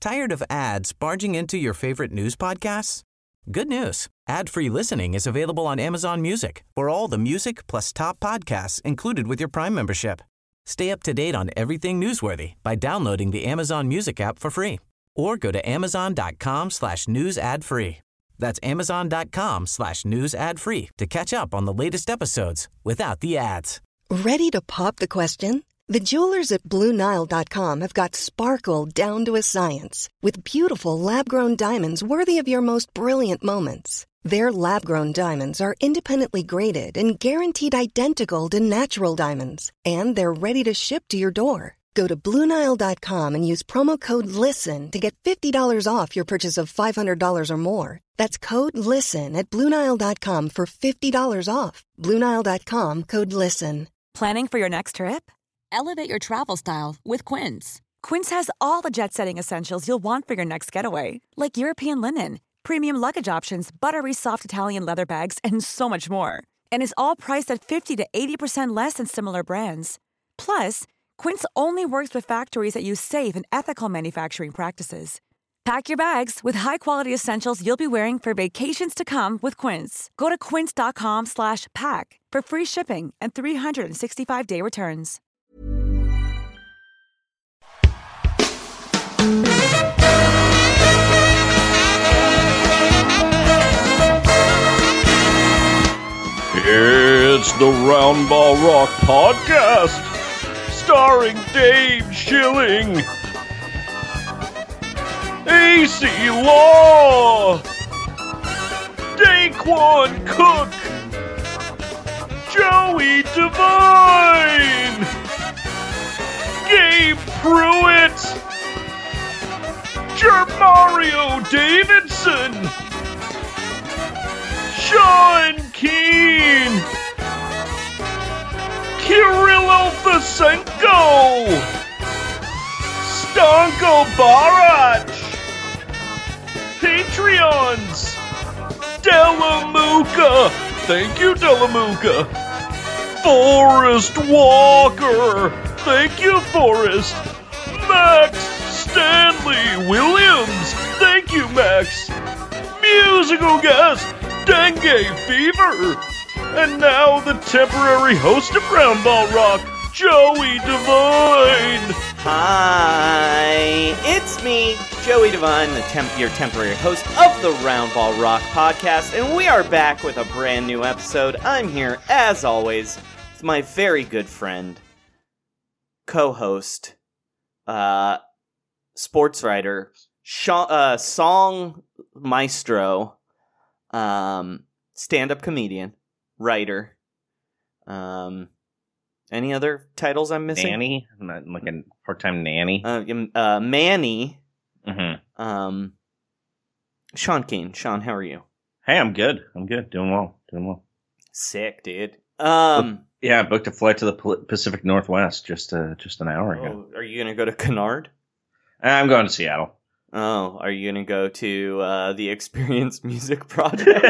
Tired of ads barging into your favorite news podcasts? Good news. Ad-free listening is available on Amazon Music for all the music plus top podcasts included with your Prime membership. Stay up to date on everything newsworthy by downloading the Amazon Music app for free or go to amazon.com/news ad free. That's amazon.com/news ad free to catch up on the latest episodes without the ads. Ready to pop the question? The jewelers at BlueNile.com have got sparkle down to a science with beautiful lab-grown diamonds worthy of your most brilliant moments. Their lab-grown diamonds are independently graded and guaranteed identical to natural diamonds, and they're ready to ship to your door. Go to BlueNile.com and use promo code LISTEN to get $50 off your purchase of $500 or more. That's code LISTEN at BlueNile.com for $50 off. BlueNile.com, code LISTEN. Planning for your next trip? Elevate your travel style with Quince. Quince has all the jet-setting essentials you'll want for your next getaway, like European linen, premium luggage options, buttery soft Italian leather bags, and so much more. And is all priced at 50 to 80% less than similar brands. Plus, Quince only works with factories that use safe and ethical manufacturing practices. Pack your bags with high-quality essentials you'll be wearing for vacations to come with Quince. Go to quince.com/pack for free shipping and 365-day returns. It's the Round Ball Rock Podcast, starring Dave Schilling, AC Law, Daquan Cook, Joey Devine, Gabe Pruitt, Jermario Davidson, Sean Keane, Kirill Alphasenko, Stanko Barach, Patreons, Delamuka, thank you Delamuka, Forrest Walker, thank you Forrest, Max Stanley Williams, thank you Max, musical guest, Dengue Fever, and now the temporary host of Round Ball Rock, Joey Devine. Hi, it's me, Joey Devine, your temporary host of the Round Ball Rock Podcast, and we are back with a brand new episode. I'm here, as always, with my very good friend, co-host, sports writer, song maestro, stand-up comedian, writer. Any other titles I'm missing? Nanny? I'm not looking part-time nanny. Manny. Mm-hmm. Sean Keane. Sean, how are you? Hey, I'm good. Doing well. Sick, dude. Yeah, I booked a flight to the Pacific Northwest just an hour ago. Are you gonna go to Kennard? I'm going to Seattle. Oh, are you going to go to the Experience Music Project?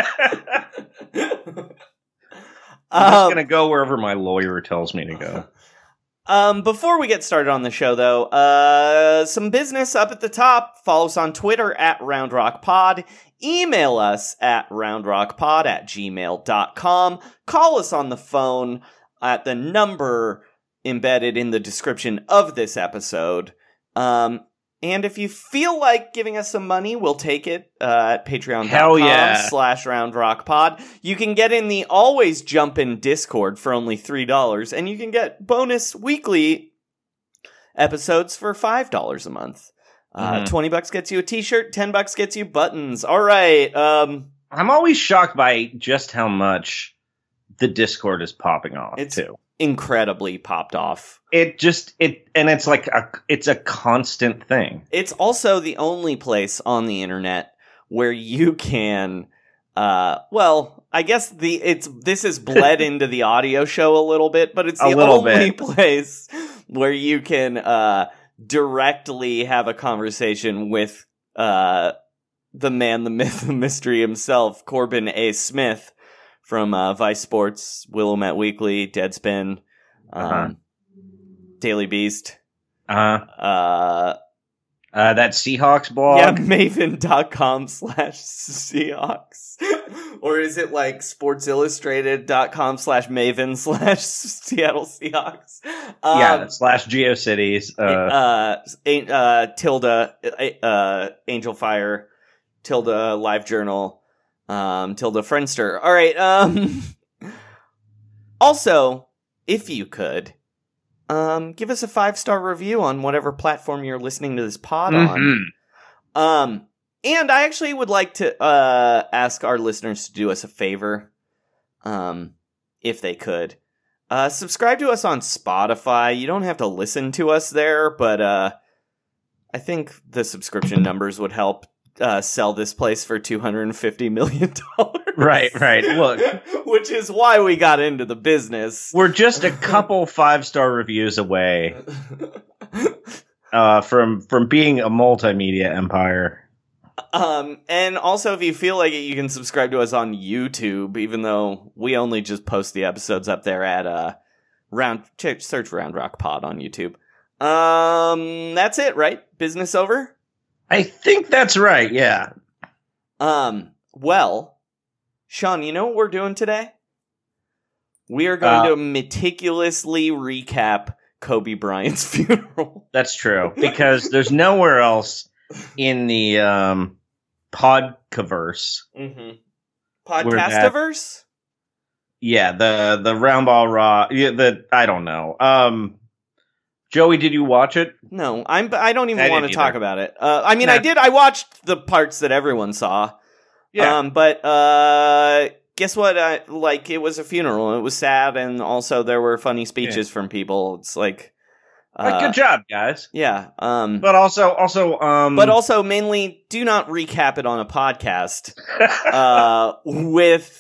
I'm just going to go wherever my lawyer tells me to go. Before we get started on the show, though, some business up at the top. Follow us on Twitter at RoundRockPod. Email us at roundrockpod@gmail.com. Call us on the phone at the number embedded in the description of this episode. And if you feel like giving us some money, we'll take it at patreon.com/roundrockpod. You can get in the Always Jumpin' Discord for only $3, and you can get bonus weekly episodes for $5 a month. $20 gets you a t-shirt, $10 gets you buttons. All right. I'm always shocked by just how much the Discord is popping off, too. Incredibly popped off. It's like it's a constant thing. It's also the only place on the internet where you can I guess this is bled into the audio show a little bit, but it's the only place where you can directly have a conversation with the man, the myth, the mystery himself, Corbin A. Smith from Vice Sports, Willamette Weekly, Deadspin, Daily Beast. I That Seahawks blog? Yeah, maven.com/Seahawks. Or is it like sportsillustrated.com/maven/Seattle Seahawks? Yeah, /GeoCities. Tilde, Angel Fire, Tilde LiveJournal, Tilde Friendster. All right. Also, if you could, give us a 5-star review on whatever platform you're listening to this pod on. And I actually would like to ask our listeners to do us a favor, if they could. Subscribe to us on Spotify. You don't have to listen to us there, but I think the subscription numbers would help sell this place for $250 million. Right. Look, which is why we got into the business. We're just a couple 5-star reviews away from being a multimedia empire. And also, if you feel like it, you can subscribe to us on YouTube, even though we only just post the episodes up there at search Round Rock Pod on YouTube. That's it, right? Business over? I think that's right, yeah. Well, Sean, you know what we're doing today? We are going to meticulously recap Kobe Bryant's funeral. That's true, because there's nowhere else in the podcaverse. Mm-hmm. Podcastiverse? Yeah, the Round Ball Raw. Yeah, I don't know. Joey, did you watch it? No, I don't even want to talk about it. I mean, I did. I watched the parts that everyone saw. Yeah. But guess what? It was a funeral. It was sad, and also there were funny speeches from people. It's like, good job, guys. Yeah. But also, mainly, do not recap it on a podcast. With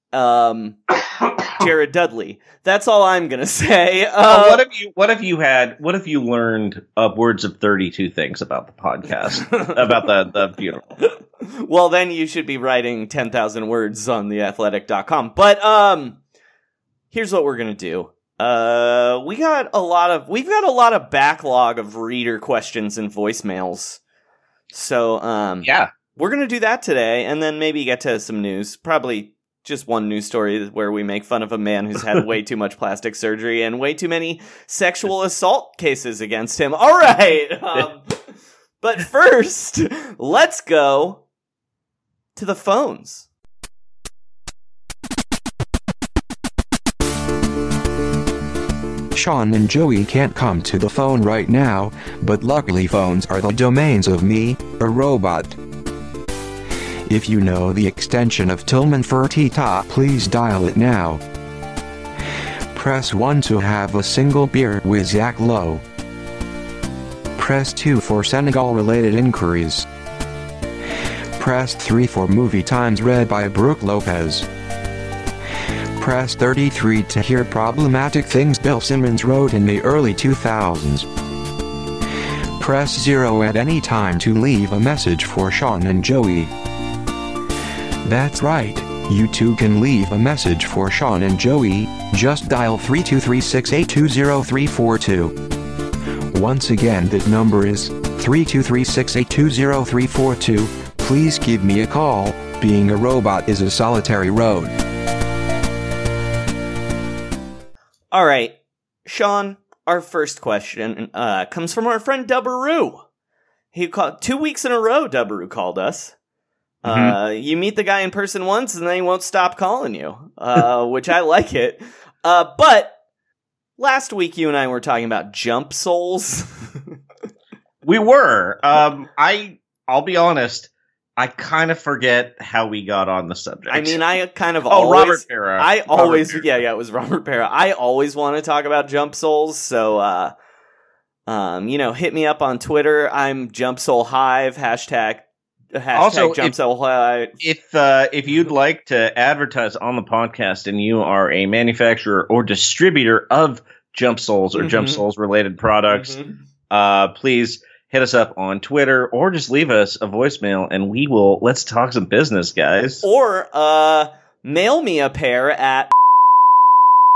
Jared Dudley. That's all I'm gonna say. What if you learned upwards of 32 things about the podcast about the funeral? Well, then you should be writing 10,000 words on theathletic.com. But here's what we're gonna do. We've got a lot of backlog of reader questions and voicemails. So yeah, we're gonna do that today, and then maybe get to some news. Probably just one news story where we make fun of a man who's had way too much plastic surgery and way too many sexual assault cases against him. All right. But first, let's go to the phones. Sean and Joey can't come to the phone right now, but luckily phones are the domains of me, a robot. If you know the extension of Tillman Fertitta, please dial it now. Press 1 to have a single beer with Zach Lowe. Press 2 for Senegal-related inquiries. Press 3 for movie times read by Brooke Lopez. Press 33 to hear problematic things Bill Simmons wrote in the early 2000s. Press 0 at any time to leave a message for Sean and Joey. That's right, you too can leave a message for Sean and Joey. Just dial 323-682-0342. Once again, that number is 323-682-0342. Please give me a call. Being a robot is a solitary road. All right, Sean, our first question comes from our friend Dubbaroo. He called 2 weeks in a row. Dubbaroo called us. You meet the guy in person once, and then he won't stop calling you, which I like it. But last week, you and I were talking about jump souls. We were. I'll be honest. I kind of forget how we got on the subject. I mean, I kind of Robert Pera. It was Robert Pera. I always want to talk about jump souls, so hit me up on Twitter. I'm Jump Soul Hive #. Also, Jump Soul Hive. If you'd like to advertise on the podcast and you are a manufacturer or distributor of Jump Souls or Jump Souls related products, please hit us up on Twitter or just leave us a voicemail and let's talk some business, guys. Or mail me a pair at...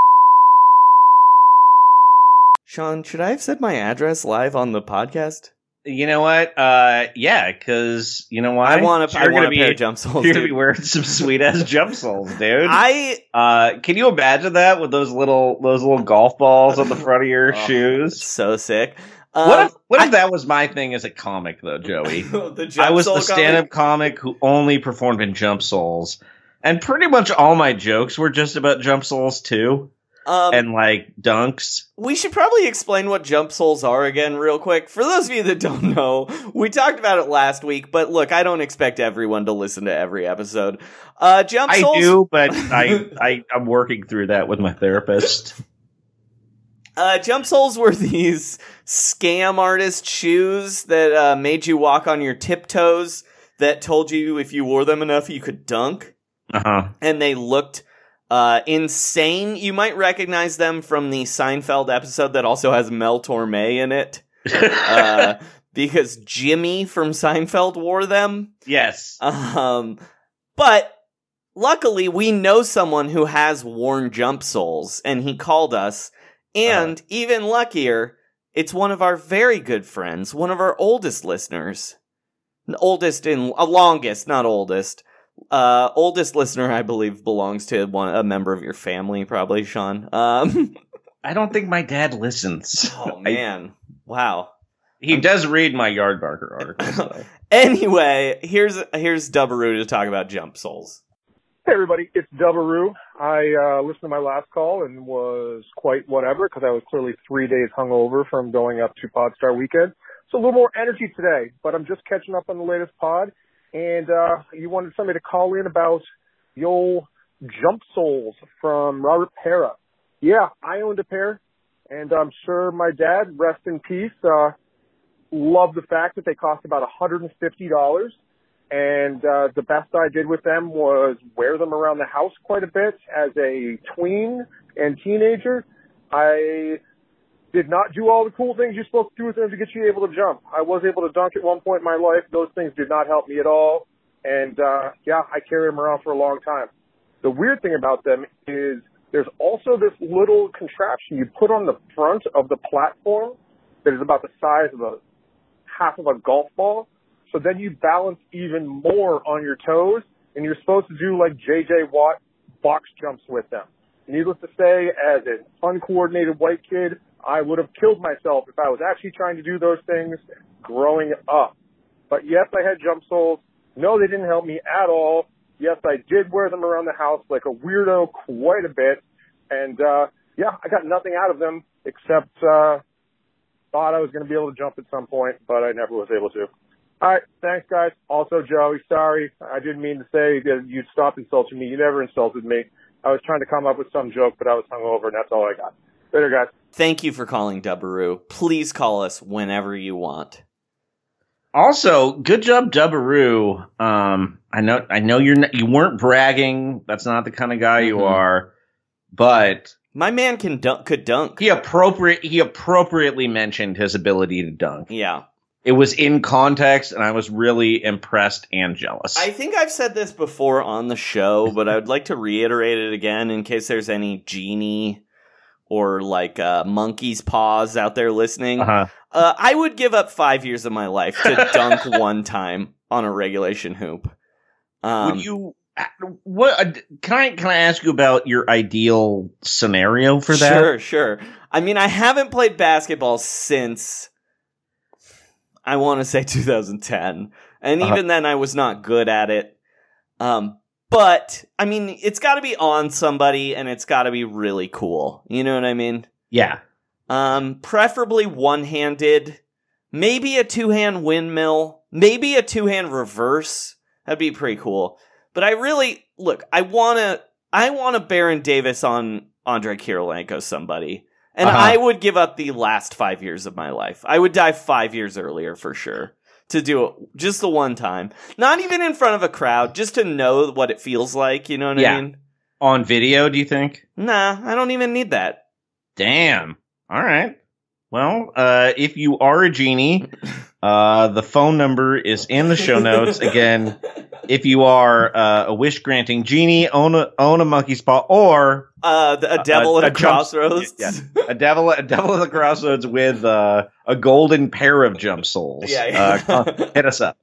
Sean, should I have said my address live on the podcast? You know what? Yeah, because you know why? I want a pair of jump soles. You're gonna be wearing some sweet ass jump soles, dude. Can you imagine that with those little golf balls on the front of your shoes? So sick. What if that was my thing as a comic, though, Joey? I was the stand-up comic who only performed in jump soles, and pretty much all my jokes were just about jump soles too. And like dunks. We should probably explain what jump soles are again real quick. For those of you that don't know, we talked about it last week, but look, I don't expect everyone to listen to every episode. Jump soles. I do, but I'm working through that with my therapist. Jump soles were these scam artist shoes that made you walk on your tiptoes that told you if you wore them enough you could dunk. And they looked insane. You might recognize them from the Seinfeld episode that also has Mel Torme in it. Because Jimmy from Seinfeld wore them. Yes. But luckily we know someone who has worn jump soles, and he called us. And even luckier, it's one of our very good friends, one of our oldest listeners. Longest, not oldest. Oldest listener, I believe, belongs to a member of your family, probably, Sean. I don't think my dad listens. Oh, man. Wow. He does read my Yardbarker articles, though. Anyway, here's Dubbaroo to talk about jump soles. Hey, everybody. It's Dubbaroo. I listened to my last call and was quite whatever because I was clearly 3 days hungover from going up to Podstar Weekend. So a little more energy today, but I'm just catching up on the latest pod. And you wanted somebody to call in about the old jump soles from Robert Pera. Yeah, I owned a pair, and I'm sure my dad, rest in peace, loved the fact that they cost about $150. And the best I did with them was wear them around the house quite a bit as a tween and teenager. I did not do all the cool things you're supposed to do with them to get you able to jump. I was able to dunk at one point in my life. Those things did not help me at all. And, yeah, I carry them around for a long time. The weird thing about them is there's also this little contraption you put on the front of the platform that is about the size of half of a golf ball. So then you balance even more on your toes, and you're supposed to do like J.J. Watt box jumps with them. Needless to say, as an uncoordinated white kid, I would have killed myself if I was actually trying to do those things growing up. But yes, I had jump soles. No, they didn't help me at all. Yes, I did wear them around the house like a weirdo quite a bit. And, yeah, I got nothing out of them except thought I was going to be able to jump at some point, but I never was able to. All right, thanks, guys. Also, Joey, sorry. I didn't mean to say that you'd stop insulting me. You never insulted me. I was trying to come up with some joke, but I was hungover, and that's all I got. Later, guys. Thank you for calling, Dubbaroo. Please call us whenever you want. Also, good job, Dubbaroo. I know you weren't bragging. That's not the kind of guy you are. But my man could dunk. He appropriately mentioned his ability to dunk. Yeah. It was in context, and I was really impressed and jealous. I think I've said this before on the show, but I would like to reiterate it again in case there's any genie or like monkey's paws out there listening. I would give up 5 years of my life to dunk one time on a regulation hoop. Would you? What can I ask you about your ideal scenario for that? Sure. I mean, I haven't played basketball since I want to say 2010, and even then I was not good at it. But I mean, it's got to be on somebody, and it's got to be really cool. You know what I mean? Yeah. Preferably one-handed, maybe a two-hand windmill, maybe a two-hand reverse. That'd be pretty cool. But I really I want to Baron Davis on Andrei Kirilenko somebody. And I would give up the last 5 years of my life. I would die 5 years earlier for sure to do it just the one time. Not even in front of a crowd, just to know what it feels like. You know what I mean? On video, do you think? Nah, I don't even need that. Damn. All right. Well, if you are a genie, the phone number is in the show notes. Again, if you are a wish-granting genie, own a monkey's paw, or A devil at a crossroads. Yeah. A devil at the crossroads with a golden pair of jump souls. Yeah. Hit us up.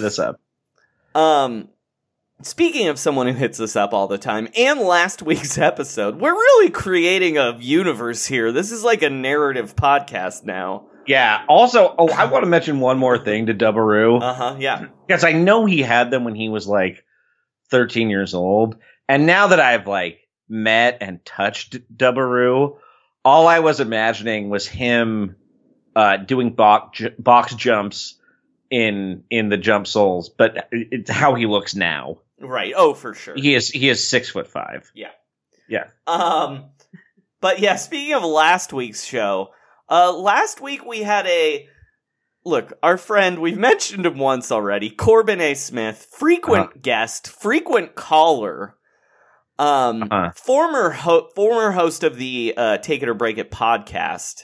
Speaking of someone who hits us up all the time, and last week's episode, we're really creating a universe here. This is like a narrative podcast now. Yeah. Also, I want to mention one more thing to Dubbaroo. Yeah. Because I know he had them when he was like 13 years old. And now that I've like met and touched Dubbaroo, all I was imagining was him doing box jumps in the Jump Souls, but it's how he looks now. Right. Oh, for sure. He is 6'5". Yeah. But yeah, speaking of last week's show, last week we had our friend, we've mentioned him once already, Corbin A. Smith, frequent guest, frequent caller, former host of the Take It or Break It podcast.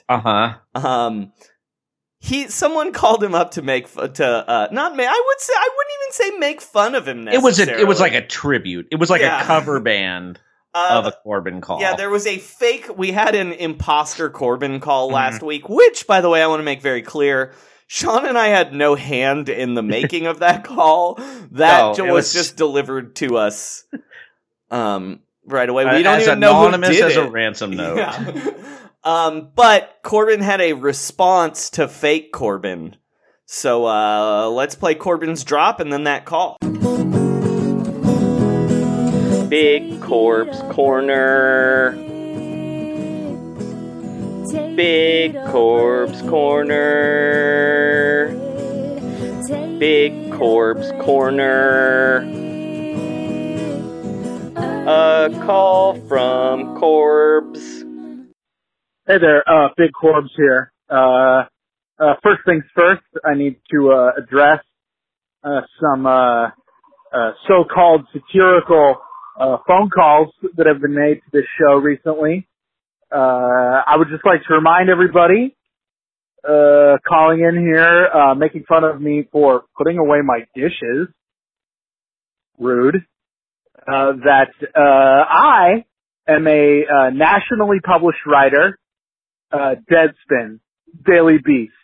Someone called him up to I wouldn't even say make fun of him necessarily. It was like a tribute. It was like a cover band of a Corbin call. Yeah, there was we had an imposter Corbin call last week, which, by the way, I want to make very clear, Sean and I had no hand in the making of that call. That was just delivered to us right away. We don't even know who did as it. A ransom note. Yeah. But Corbin had a response to fake Corbin. So let's play Corbin's drop and then that call. Big Corb's Corner. Big Corb's Corner. Big Corb's Corner. A call from Corbs. Hey there, Big Corbs here. First things first, I need to address some so-called satirical phone calls that have been made to this show recently. I would just like to remind everybody calling in here, making fun of me for putting away my dishes, rude, that I am a nationally published writer, Deadspin, Daily Beast,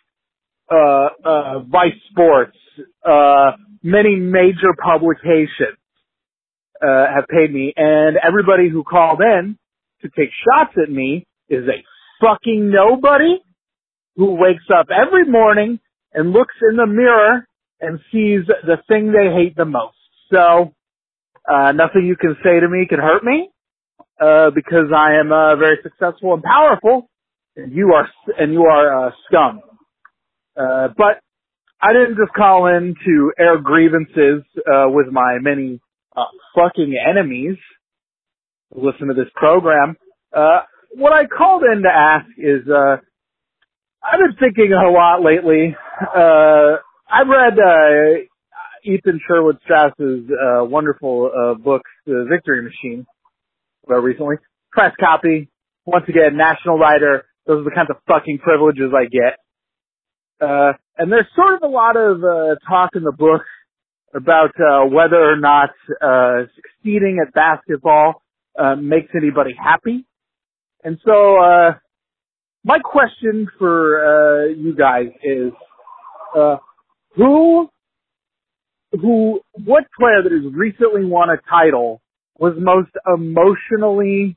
Vice Sports, many major publications have paid me, and everybody who called in to take shots at me is a fucking nobody who wakes up every morning and looks in the mirror and sees the thing they hate the most. So, nothing you can say to me can hurt me, because I am very successful and powerful. And you are scum. But I didn't just call in to air grievances with my many fucking enemies who listen to this program. What I called in to ask is, I've been thinking a lot lately. I've read Ethan Sherwood Strauss's wonderful book, The Victory Machine, recently. Press copy. Once again, national writer. Those are the kinds of fucking privileges I get. And there's sort of a lot of talk in the book about whether or not succeeding at basketball makes anybody happy. And so my question for you guys is what player that has recently won a title was most emotionally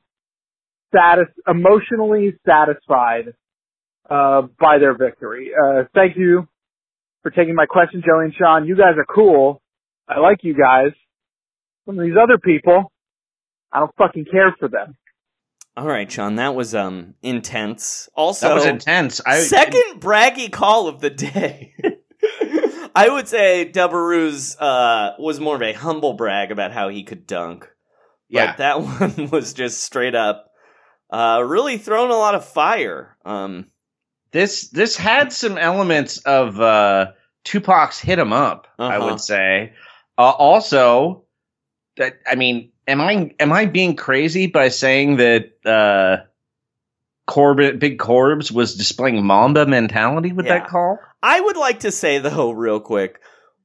satisfied by their victory? Thank you for taking my question, Joey and Sean. You guys are cool. I like you guys. Some of these other people, I don't fucking care for them. All right, Sean, that was intense. Also, that was intense. Second braggy call of the day. I would say Dubbaroo's was more of a humble brag about how he could dunk. Yeah. But that one was just straight up really throwing a lot of fire. This had some elements of Tupac's "Hit 'Em Up," I would say. Also, that I mean, am I being crazy by saying that Big Corbs was displaying Mamba mentality with that call? I would like to say though, real quick,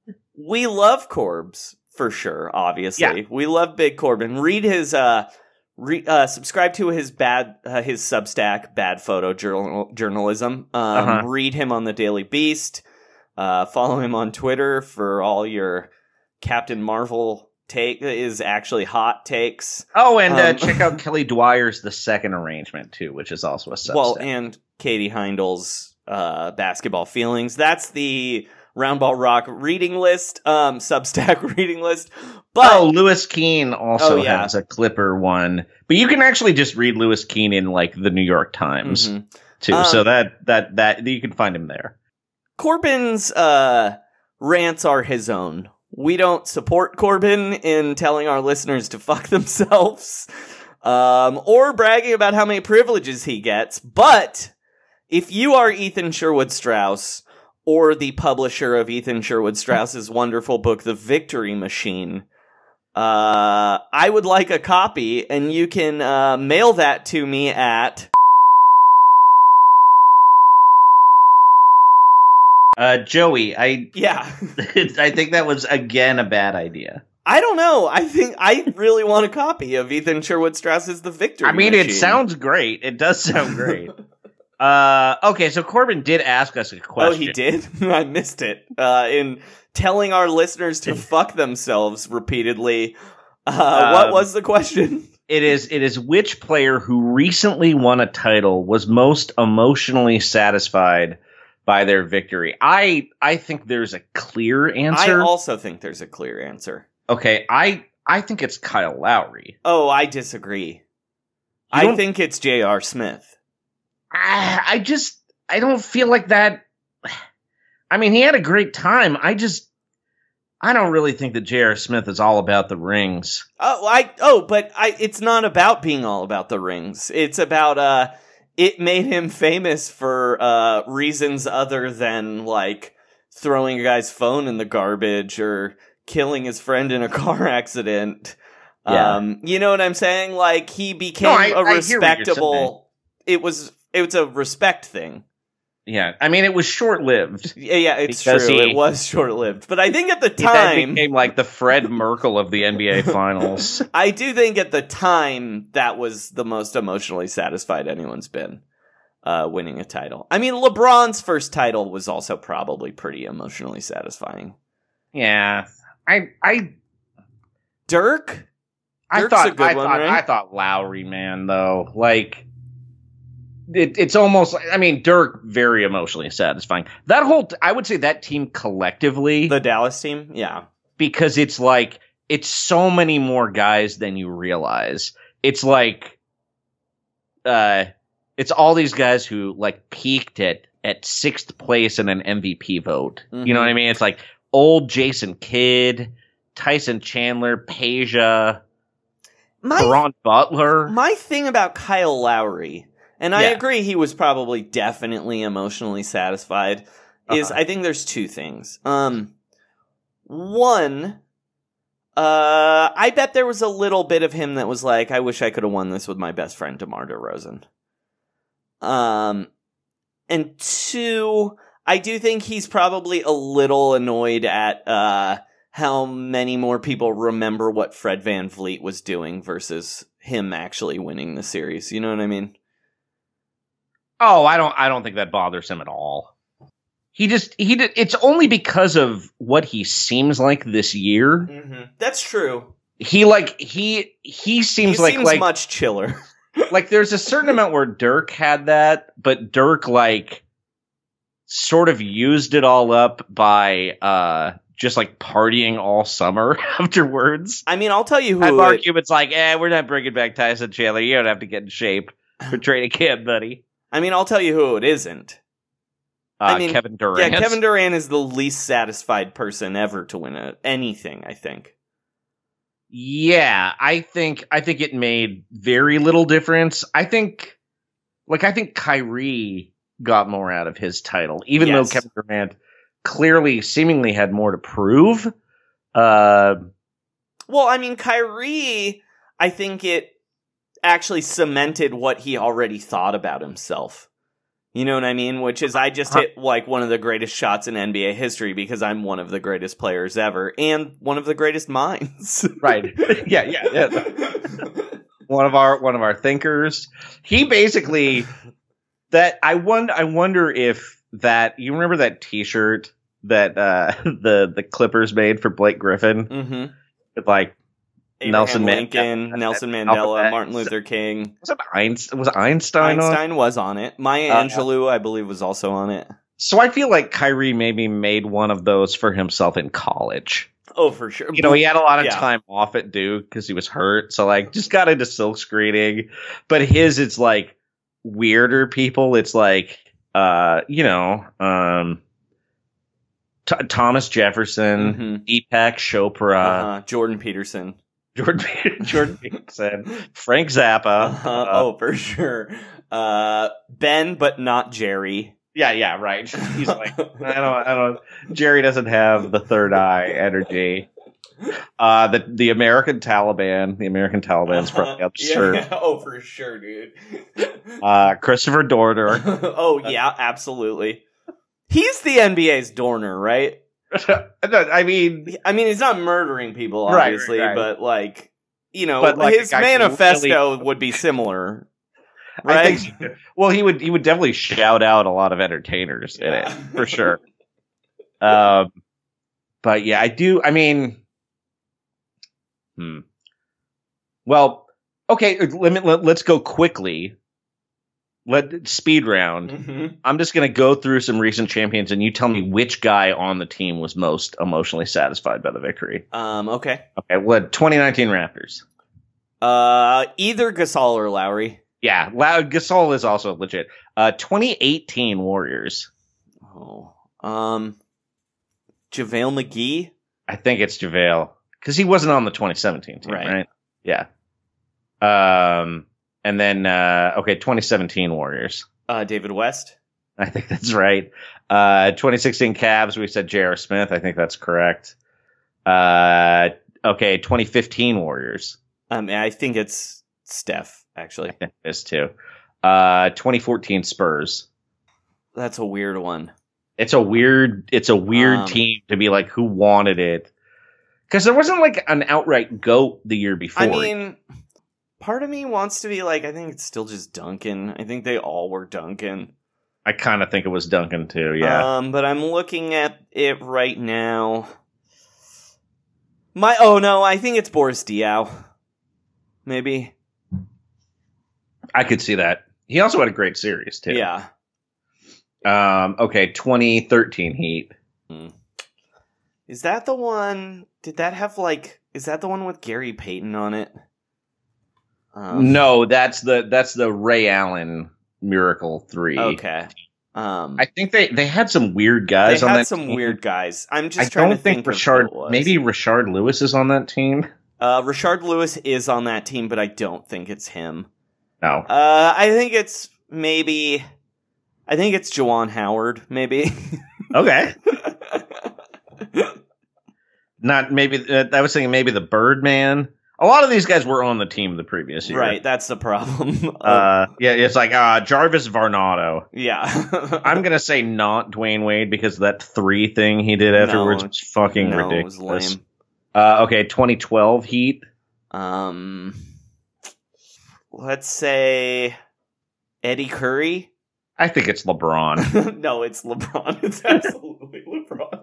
we love Corbs for sure. Obviously, we love Big Corbin. Read his subscribe to his Substack, Bad Photo Journalism. Read him on the Daily Beast. Follow him on Twitter for all your Captain Marvel is actually hot takes. Oh, and check out Kelly Dwyer's The Second Arrangement, too, which is also a Substack. Well, and Katie Heindel's Basketball Feelings. That's the Roundball Rock reading list, Substack reading list. But Lewis Keane also has a Clipper one. But you can actually just read Lewis Keane in, like, the New York Times, too. So that you can find him there. Corbin's rants are his own. We don't support Corbin in telling our listeners to fuck themselves, or bragging about how many privileges he gets. But if you are Ethan Sherwood Strauss, or the publisher of Ethan Sherwood Strauss's wonderful book, The Victory Machine, I would like a copy, and you can mail that to me at... Joey, I think that was, again, a bad idea. I don't know. I think I really want a copy of Ethan Sherwood Strauss's The Victory Machine. It sounds great. It does sound great. Okay, so Corbin did ask us a question. Oh, he did? I missed it. In telling our listeners to fuck themselves repeatedly. What was the question? It is which player who recently won a title was most emotionally satisfied by their victory. I think there's a clear answer. I also think there's a clear answer. Okay, I think it's Kyle Lowry. Oh, I disagree. I think it's J.R. Smith. I don't feel like that. I mean, he had a great time. I don't really think that J.R. Smith is all about the rings. But it's not about being all about the rings. It's about, it made him famous for, reasons other than, like, throwing a guy's phone in the garbage or killing his friend in a car accident. Yeah. You know what I'm saying? Like, he became a respectable... It's a respect thing. Yeah, I mean, it was short-lived. Yeah, it's true. It was short-lived. But I think at the time... He became like the Fred Merkel of the NBA Finals. I do think at the time that was the most emotionally satisfied anyone's been, winning a title. I mean, LeBron's first title was also probably pretty emotionally satisfying. Yeah. Dirk? I thought Lowry, man, though. Like... It's almost, I mean, Dirk, very emotionally satisfying. I would say that team collectively. The Dallas team? Yeah. Because it's like, it's so many more guys than you realize. It's like, it's all these guys who, like, peaked at 6th place in an MVP vote. Mm-hmm. You know what I mean? It's like old Jason Kidd, Tyson Chandler, Peja, Caron Butler. My thing about Kyle Lowry... And I agree he was probably definitely emotionally satisfied, I think there's two things. One, I bet there was a little bit of him that was like, I wish I could have won this with my best friend, DeMar DeRozan. And two, I do think he's probably a little annoyed at how many more people remember what Fred VanVleet was doing versus him actually winning the series. You know what I mean? Oh, I don't think that bothers him at all. It's only because of what he seems like this year. Mm-hmm. That's true. He seems much chiller. Like there's a certain amount where Dirk had that, but Dirk like sort of used it all up by just like partying all summer afterwards. I mean, I'll tell you who. I've arguments like, we're not bringing back Tyson Chandler. You don't have to get in shape for training camp, buddy. I mean, I'll tell you who it isn't. Kevin Durant. Yeah, Kevin Durant is the least satisfied person ever to win anything, I think. Yeah, I think it made very little difference. I think Kyrie got more out of his title, even though Kevin Durant clearly seemingly had more to prove. Well, I mean, Kyrie, I think it actually cemented what he already thought about himself. You know what I mean? Which is, I just hit like one of the greatest shots in NBA history because I'm one of the greatest players ever and one of the greatest minds. Right. Yeah. one of our thinkers. He basically that I wonder if that you remember that T-shirt that the Clippers made for Blake Griffin with like Abraham Nelson Lincoln, Nelson Mandela, Martin Luther King. Was Einstein? Einstein was on it. Maya Angelou, I believe, was also on it. So I feel like Kyrie maybe made one of those for himself in college. Oh, for sure. You know, he had a lot of time off at Duke because he was hurt. So, like, just got into silk screening. But his, it's like weirder people. It's like, Thomas Jefferson, Deepak Chopra, Jordan Peterson, Frank Zappa. Oh, for sure. Ben, but not Jerry. Yeah, right. He's like, I don't. Jerry doesn't have the third eye energy. The American Taliban. The American Taliban's probably up shirt. Yeah, oh, for sure, dude. Christopher Dorner. Oh yeah, absolutely. He's the NBA's Dorner, right? I mean, he's not murdering people, obviously, right. but like, you know, like his manifesto would be similar. Right? I think so. Well, he would definitely shout out a lot of entertainers in it for sure. But yeah, I do. I mean, well, okay. Let's go quickly. Speed round. I'm just going to go through some recent champions, and you tell me which guy on the team was most emotionally satisfied by the victory. Okay. Okay. What 2019 Raptors? Either Gasol or Lowry. Yeah, Gasol is also legit. 2018 Warriors. Oh, JaVale McGee. I think it's JaVale because he wasn't on the 2017 team, right? Yeah. And then 2017 Warriors. David West. I think that's right. 2016 Cavs. We said J.R. Smith. I think that's correct. 2015 Warriors. I think it's Steph. Actually, I think it is too. 2014 Spurs. That's a weird one. It's a weird team to be like, who wanted it? Because there wasn't like an outright GOAT the year before. I mean, part of me wants to be like, I think it's still just Duncan. I think they all were Duncan. I kind of think it was Duncan too, yeah. But I'm looking at it right now. I think it's Boris Diaw. Maybe. I could see that. He also had a great series too. Yeah. 2013 Heat. Is that the one? Did that have like? Is that the one with Gary Payton on it? No, that's the Ray Allen Miracle 3. Okay. I think they had some weird guys on that team. Weird guys. I'm just trying to think maybe Rashard Lewis is on that team. Rashard Lewis is on that team, but I don't think it's him. No. I think it's Juwan Howard, maybe. Okay. Not maybe. I was thinking maybe the Birdman. A lot of these guys were on the team the previous year. Right, that's the problem. Yeah, it's like Jarvis Varnado. Yeah. I'm going to say not Dwayne Wade because that 3 thing he did afterwards was fucking ridiculous. It was lame. 2012 Heat. Let's say Eddie Curry. I think it's LeBron. No, it's LeBron. It's absolutely LeBron.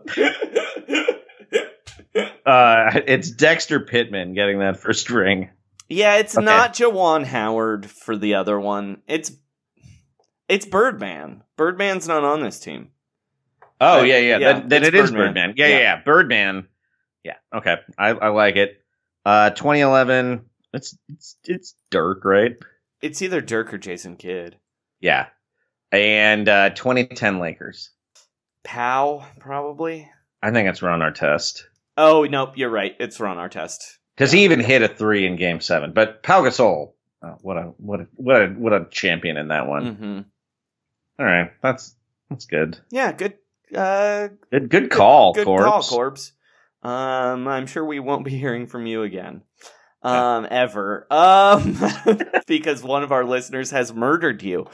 It's Dexter Pittman getting that first ring. Yeah, it's not Juwan Howard for the other one. It's Birdman. Birdman's not on this team. Oh, yeah. Then it is Birdman. Yeah. Birdman. Yeah, okay. I like it. 2011, it's Dirk, right? It's either Dirk or Jason Kidd. Yeah. And 2010 Lakers. Powell, probably. I think it's Ron Artest. Oh, nope, you're right. It's Ron Artest. Because he even hit a 3 in Game 7. But Pau Gasol, what a champion in that one. Mm-hmm. All right, that's good. Yeah, good. Good call, good Corbs. Call, Corbs. I'm sure we won't be hearing from you again. Ever. Because one of our listeners has murdered you.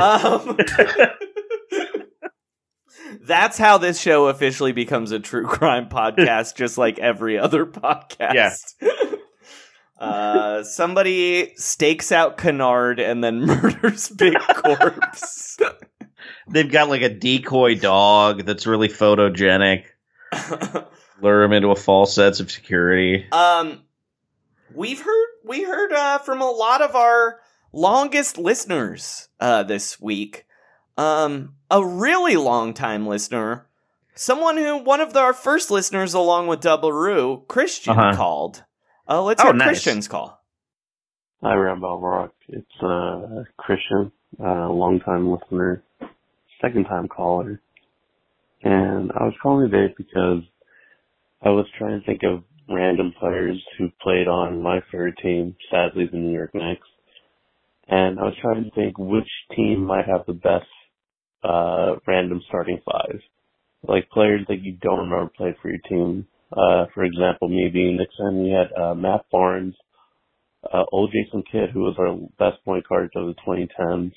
That's how this show officially becomes a true crime podcast, just like every other podcast. Yeah. Somebody stakes out Kennard and then murders Big Corpse. They've got like a decoy dog that's really photogenic. Lure him into a false sense of security. We heard from a lot of our longest listeners this week. A really long time listener, one of our first listeners along with Double Roo, Christian, called. Let's hear Christian's call. Hi, Rambo Rock. It's Christian, long-time listener, second-time caller. And I was calling today because I was trying to think of random players who played on my favorite team, sadly the New York Knicks. And I was trying to think which team might have the best random starting five. Like players that you don't remember played for your team. For example, me being Knicks fan, we had Matt Barnes, old Jason Kidd, who was our best point guard of the 2010s.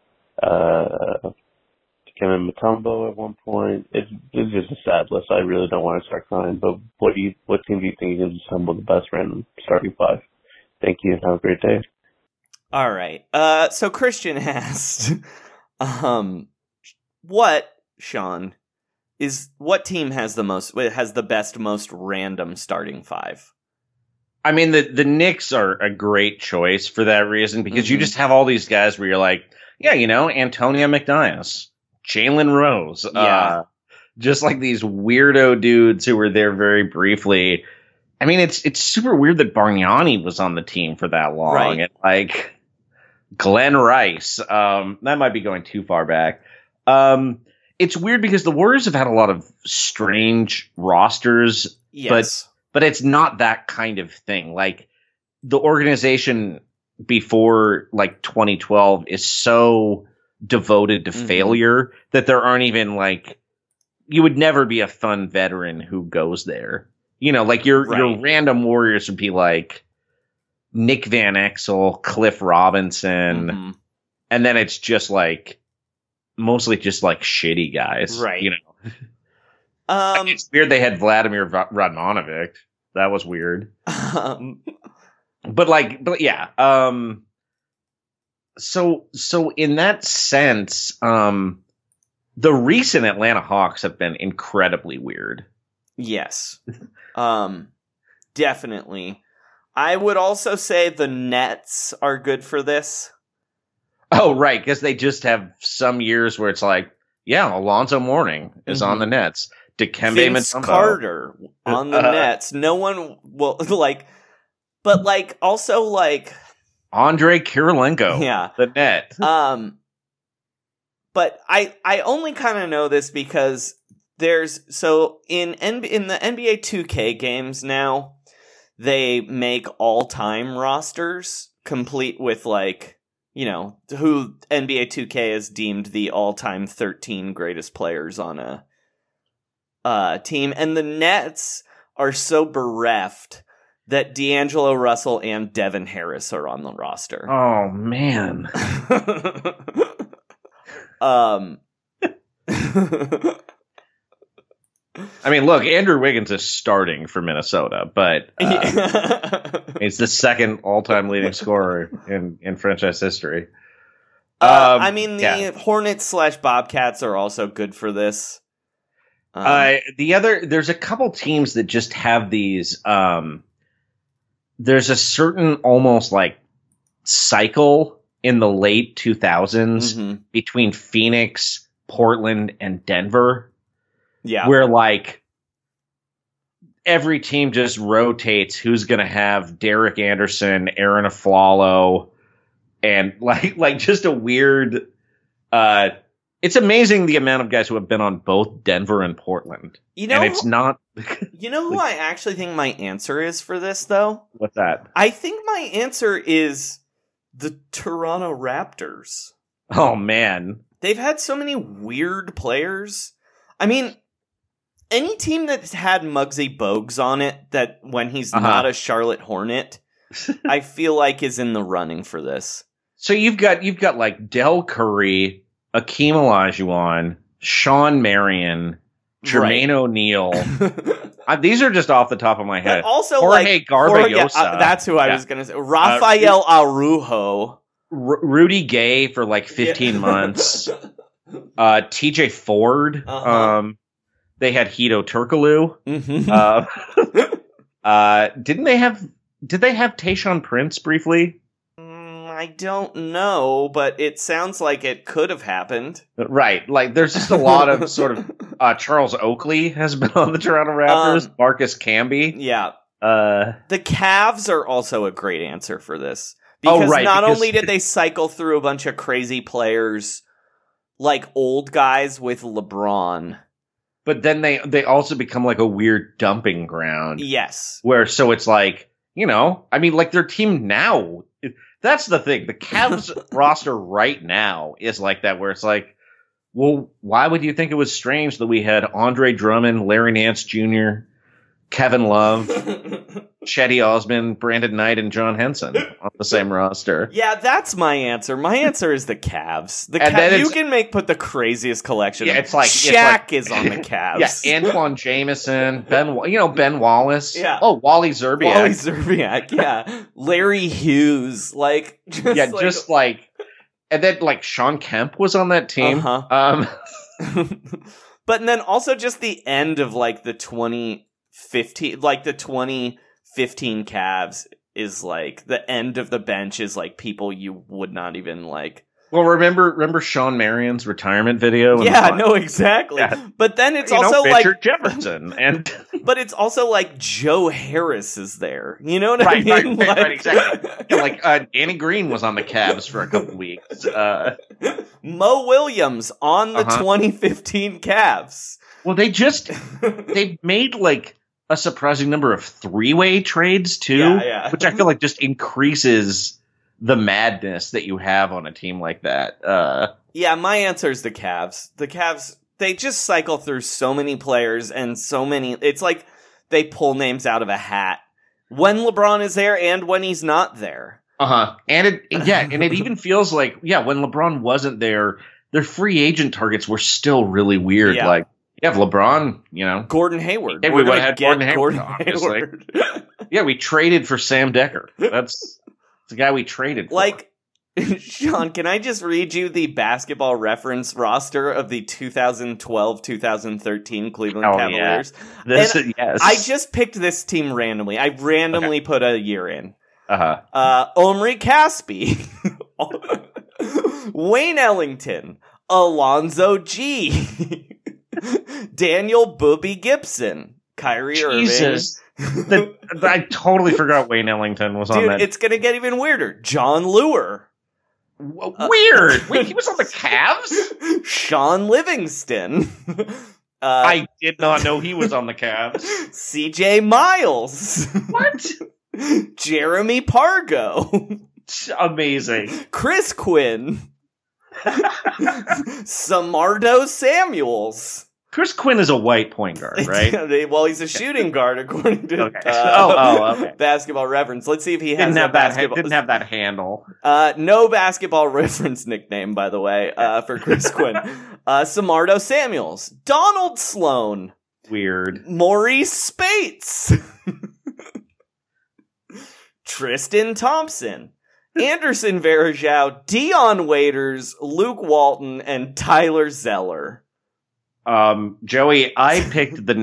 Kevin Mutombo at one point. It's just a sad list. I really don't want to start crying, but what team do you think you can assemble the best random starting five? Thank you and have a great day. All right. So Christian asked, what team has the best, most random starting five? I mean, the Knicks are a great choice for that reason because you just have all these guys where you're like, yeah, Antonio McNias, Jalen Rose, just like these weirdo dudes who were there very briefly. I mean, it's super weird that Bargnani was on the team for that long. Right. And like Glenn Rice, that might be going too far back. It's weird because the Warriors have had a lot of strange rosters, yes. but it's not that kind of thing. Like the organization before like 2012 is so devoted to failure that there aren't even like, you would never be a fun veteran who goes there. Like your random Warriors would be like Nick Van Exel, Cliff Robinson, and then it's just like mostly just like shitty guys, right? It's weird they had Vladimir Radmanovic. That was weird. But yeah. So in that sense, the recent Atlanta Hawks have been incredibly weird. Yes. Definitely. I would also say the Nets are good for this. Oh, right, because they just have some years where it's like, yeah, Alonzo Mourning is on the Nets. Dikembe Vince Mutombo. Carter on the Nets. No one will but also Andre Kirilenko. Yeah. The net. But I only kind of know this because in the NBA 2K games now, they make all-time rosters complete with who NBA 2K has deemed the all-time 13 greatest players on a team, and the Nets are so bereft that D'Angelo Russell and Devin Harris are on the roster. Oh man. I mean, look, Andrew Wiggins is starting for Minnesota, but he's the second all-time leading scorer in franchise history. The Hornets / Bobcats are also good for this. There's a couple teams that just have these. There's a certain almost like cycle in the late 2000s between Phoenix, Portland, and Denver. Yeah. Where like every team just rotates who's going to have Derek Anderson, Aaron Aflalo, and like just a weird it's amazing the amount of guys who have been on both Denver and Portland. And it's not You know who I actually think my answer is for this though? What's that? I think my answer is the Toronto Raptors. Oh man. They've had so many weird players. I mean, any team that's had Muggsy Bogues on it, that when he's not a Charlotte Hornet, I feel like is in the running for this. So you've got like Del Curry, Akeem Olajuwon, Sean Marion, Jermaine O'Neal. These are just off the top of my head. But also, Jorge Garbayosa. That's who I was going to say. Rafael Araujo. Rudy Gay for like 15 months. TJ Ford. They had Hito Turkoglu. Did they have Tayshaun Prince briefly? I don't know, but it sounds like it could have happened. Right. Like, there's just a lot of sort of... Charles Oakley has been on the Toronto Raptors. Marcus Camby. Yeah. The Cavs are also a great answer for this. Because not only did they cycle through a bunch of crazy players, like old guys with LeBron... But then they also become like a weird dumping ground. Yes. So it's like, I mean, like their team now... That's the thing. The Cavs roster right now is like that, where it's like, well, why would you think it was strange that we had Andre Drummond, Larry Nance Jr., Kevin Love, Chetty Osman, Brandon Knight, and John Henson on the same roster? Yeah, that's my answer. My answer is the Cavs. You can put the craziest collection. Yeah, it's like Shaq is on the Cavs. Yeah, Antoine Jameson, Ben Wallace. Yeah. Oh, Wally Zerbiak. Yeah. Larry Hughes. And then like Sean Kemp was on that team. But then also just the end of like the 2015 Cavs is like the end of the bench is like people you would not even like. Well, remember Sean Marion's retirement video? Yeah, no, exactly. Yeah. But then it's also like Richard Jefferson, and but it's also like Joe Harris is there. You know what I mean? Right, exactly. Yeah, Danny Green was on the Cavs for a couple weeks. Mo Williams on the 2015 Cavs. Well, they made like a surprising number of three-way trades too, which I feel like just increases the madness that you have on a team like that. Yeah, my answer is the Cavs. The Cavs, they just cycle through so many players and so many... It's like they pull names out of a hat when LeBron is there and when he's not there. And it even feels like, when LeBron wasn't there, their free agent targets were still really weird. Yeah. Like, you have LeBron, Gordon Hayward. We would have had Gordon Hayward. Yeah, we traded for Sam Decker. That's the guy we traded for. Like, Sean, can I just read you the Basketball Reference roster of the 2012-2013 Cleveland Cavaliers? Yes. I just picked this team randomly. I randomly put a year in. Omri Caspi. Wayne Ellington. Alonzo G. Daniel Booby Gibson. Kyrie Irving. I totally forgot Wayne Ellington was on that. Dude, it's going to get even weirder. John Lure. Weird. Wait, he was on the Cavs? Sean Livingston. I did not know he was on the Cavs. CJ Miles. What? Jeremy Pargo. Amazing. Chris Quinn. Samardo Samuels. Chris Quinn is a white point guard, right? Well, he's a shooting guard, according to okay. Basketball Reference. Let's see if he has didn't have that handle. No Basketball Reference nickname, by the way, for Chris Quinn. Samardo Samuels. Donald Sloan. Weird. Maurice Spates. Tristan Thompson. Anderson Varejao, Dion Waiters, Luke Walton, and Tyler Zeller. Joey, I picked the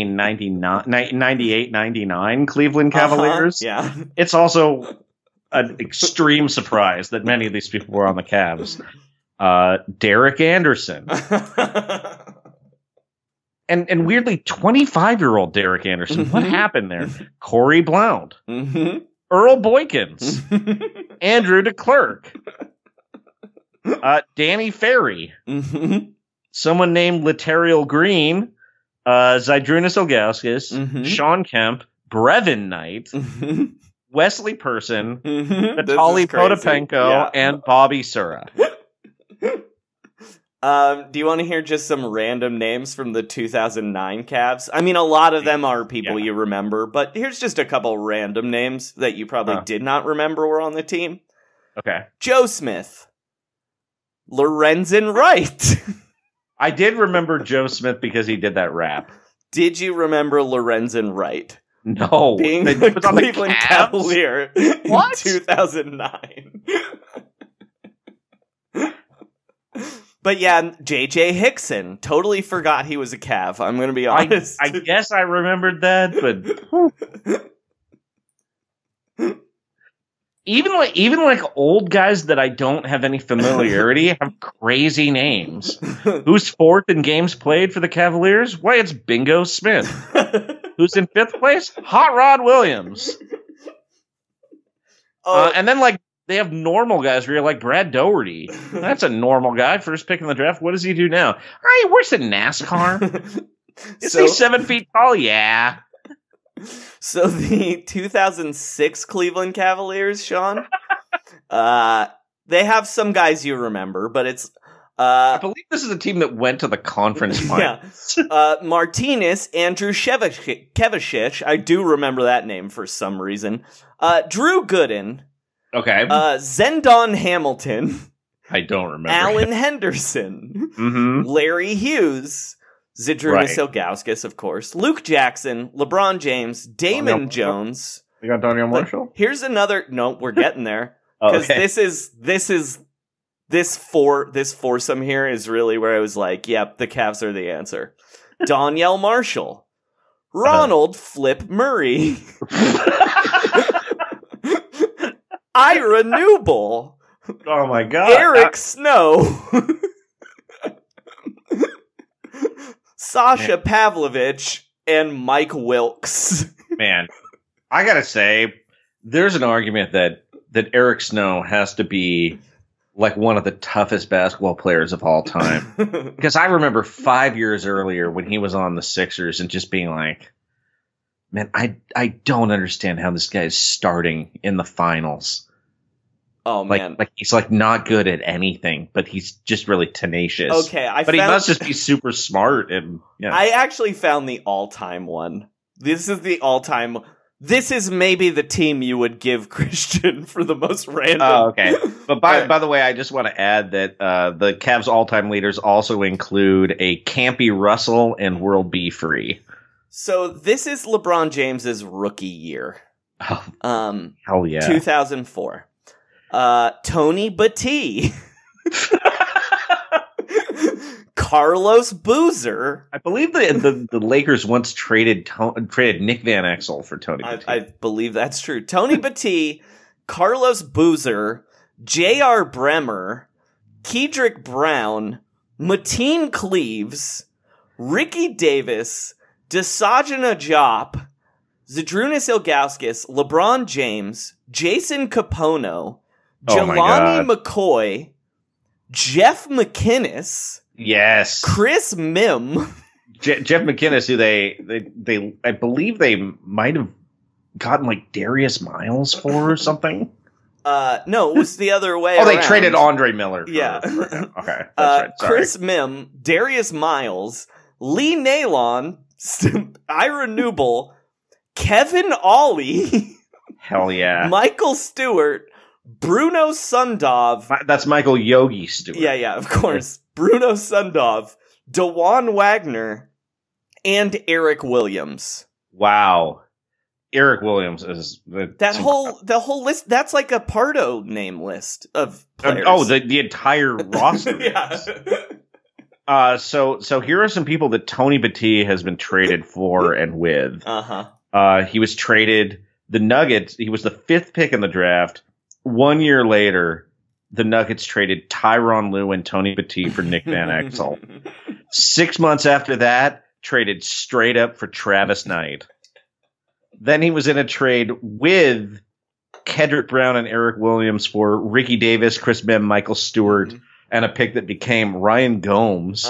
1998-99 Cleveland Cavaliers. Yeah. It's also an extreme surprise that many of these people were on the Cavs. Derek Anderson. And weirdly, 25-year-old Derek Anderson. What happened there? Corey Blount. Earl Boykins. Andrew DeClerc. Danny Ferry. Someone named Laterial Green. Zydrunas Ilgauskas. Sean Kemp. Brevin Knight. Wesley Person. Vitaly Potapenko. And Bobby Sura. Do you want to hear just some random names from the 2009 Cavs? I mean, a lot of them are people you remember, but here's just a couple random names that you probably did not remember were on the team. Okay. Joe Smith. Lorenzen Wright. I did remember Joe Smith because he did that rap. Did you remember Lorenzen Wright? No. Being a Cleveland Cavalier in 2009. But yeah, J.J. Hickson. Totally forgot he was a Cav. I'm going to be honest. I guess I remembered that, but even like old guys that I don't have any familiarity have crazy names. Who's fourth in games played for the Cavaliers? Why, it's Bingo Smith. Who's in fifth place? Hot Rod Williams. And then like they have normal guys where you're like Brad Doherty. That's a normal guy, first pick in the draft. What does he do now? He works in NASCAR. Is he 7 feet tall? Yeah. So the 2006 Cleveland Cavaliers, Sean, they have some guys you remember, but it's... I believe this is a team that went to the conference finals. Yeah. Martinez, Andrew Kevicic. I do remember that name for some reason. Drew Gooden. Okay. Zendon Hamilton. I don't remember. Alan Henderson. Mm-hmm. Larry Hughes. Zydrunas Ilgauskas, of course. Luke Jackson. LeBron James. Damon Jones. You got Daniel Marshall? Here's another... No, we're getting there. Because this foursome here is really where I was like, yep, the Cavs are the answer. Donyell Marshall. Ronald Flip Murray. Ira Newble. Oh my god. Eric Snow. Sasha Pavlovich and Mike Wilkes. Man, I gotta say, there's an argument that Eric Snow has to be like one of the toughest basketball players of all time. Because I remember 5 years earlier when he was on the Sixers and just being like, man, I don't understand how this guy is starting in the finals. Oh, man. Like he's like not good at anything, but he's just really tenacious. Okay, he must just be super smart. And yeah. I actually found the all-time one. This is the all-time. This is maybe the team you would give Christian for the most random. Oh, okay. But by the way, I just want to add that the Cavs all-time leaders also include a Campy Russell and World B. Free. So this is LeBron James's rookie year. Oh, hell yeah. 2004. Tony Battie. Carlos Boozer. I believe the Lakers once traded Nick Van Exel for Tony Battie. I believe that's true. Tony Battie, Carlos Boozer, J.R. Bremer, Kedrick Brown, Mateen Cleaves, Ricky Davis, Desajana Diop, Zydrunas Ilgauskas, LeBron James, Jason Kapono, Jelani McCoy, Jeff McInnes, yes, Chris Mim, Jeff McInnes, who they I believe they might have gotten like Darius Miles for or something. No, it was the other way. They traded Andre Miller. Yeah, for him. Okay, that's right. Sorry. Chris Mim, Darius Miles, Lee Nalon, Ira Newble, Kevin Ollie, hell yeah, Michael Stewart, Bruno Sundov. That's Michael Yogi Stewart. Yeah, of course. Bruno Sundov, DeJuan Wagner, and Eric Williams. Wow. Eric Williams is the whole list. That's like a Pardo name list of players. The entire roster. Yeah. So here are some people that Tony Battie has been traded for and with. He was traded the Nuggets. He was the 5th pick in the draft. 1 year later, the Nuggets traded Tyronn Lue and Tony Battie for Nick Van Exel. 6 months after that, traded straight up for Travis Knight. Then he was in a trade with Kedrick Brown and Eric Williams for Ricky Davis, Chris Mim, Michael Stewart, and a pick that became Ryan Gomes.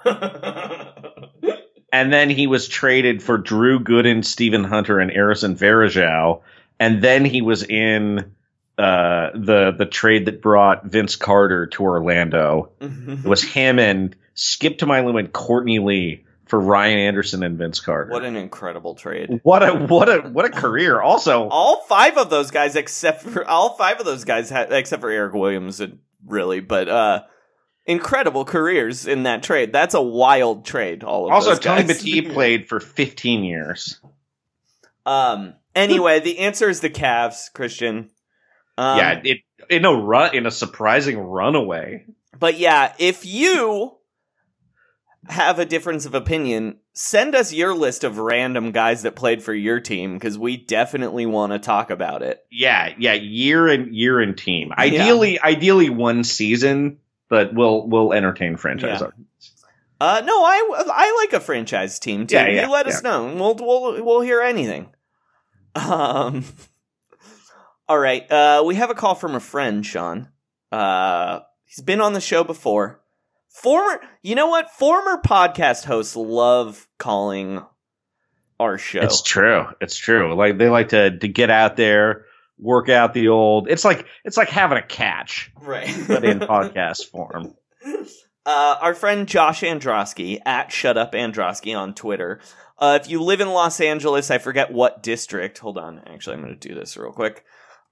And then he was traded for Drew Gooden, Stephen Hunter, and Arison Varejao. And then he was in the trade that brought Vince Carter to Orlando. It was him and Skip Tumailou and Courtney Lee for Ryan Anderson and Vince Carter. What an incredible trade! What a career! Also, all 5 of those guys except for Eric Williams, really. But incredible careers in that trade. That's a wild trade. All of also, those Tony guys. Batiste played for 15 years. Anyway, the answer is the Cavs, Christian. In a surprising runaway. But yeah, if you have a difference of opinion, send us your list of random guys that played for your team, because we definitely want to talk about it. Yeah, year and team. Ideally one season, but we'll entertain franchise arguments. No, I like a franchise team too. You let us know, and we'll hear anything. All right, we have a call from a friend, Sean. He's been on the show before. Former podcast hosts love calling our show. It's true. Like they like to get out there, work out the old. It's like having a catch, right? But in podcast form. Our friend Josh Androsky at ShutUpAndrosky on Twitter. If you live in Los Angeles, I forget what district. Hold on, actually, I'm going to do this real quick.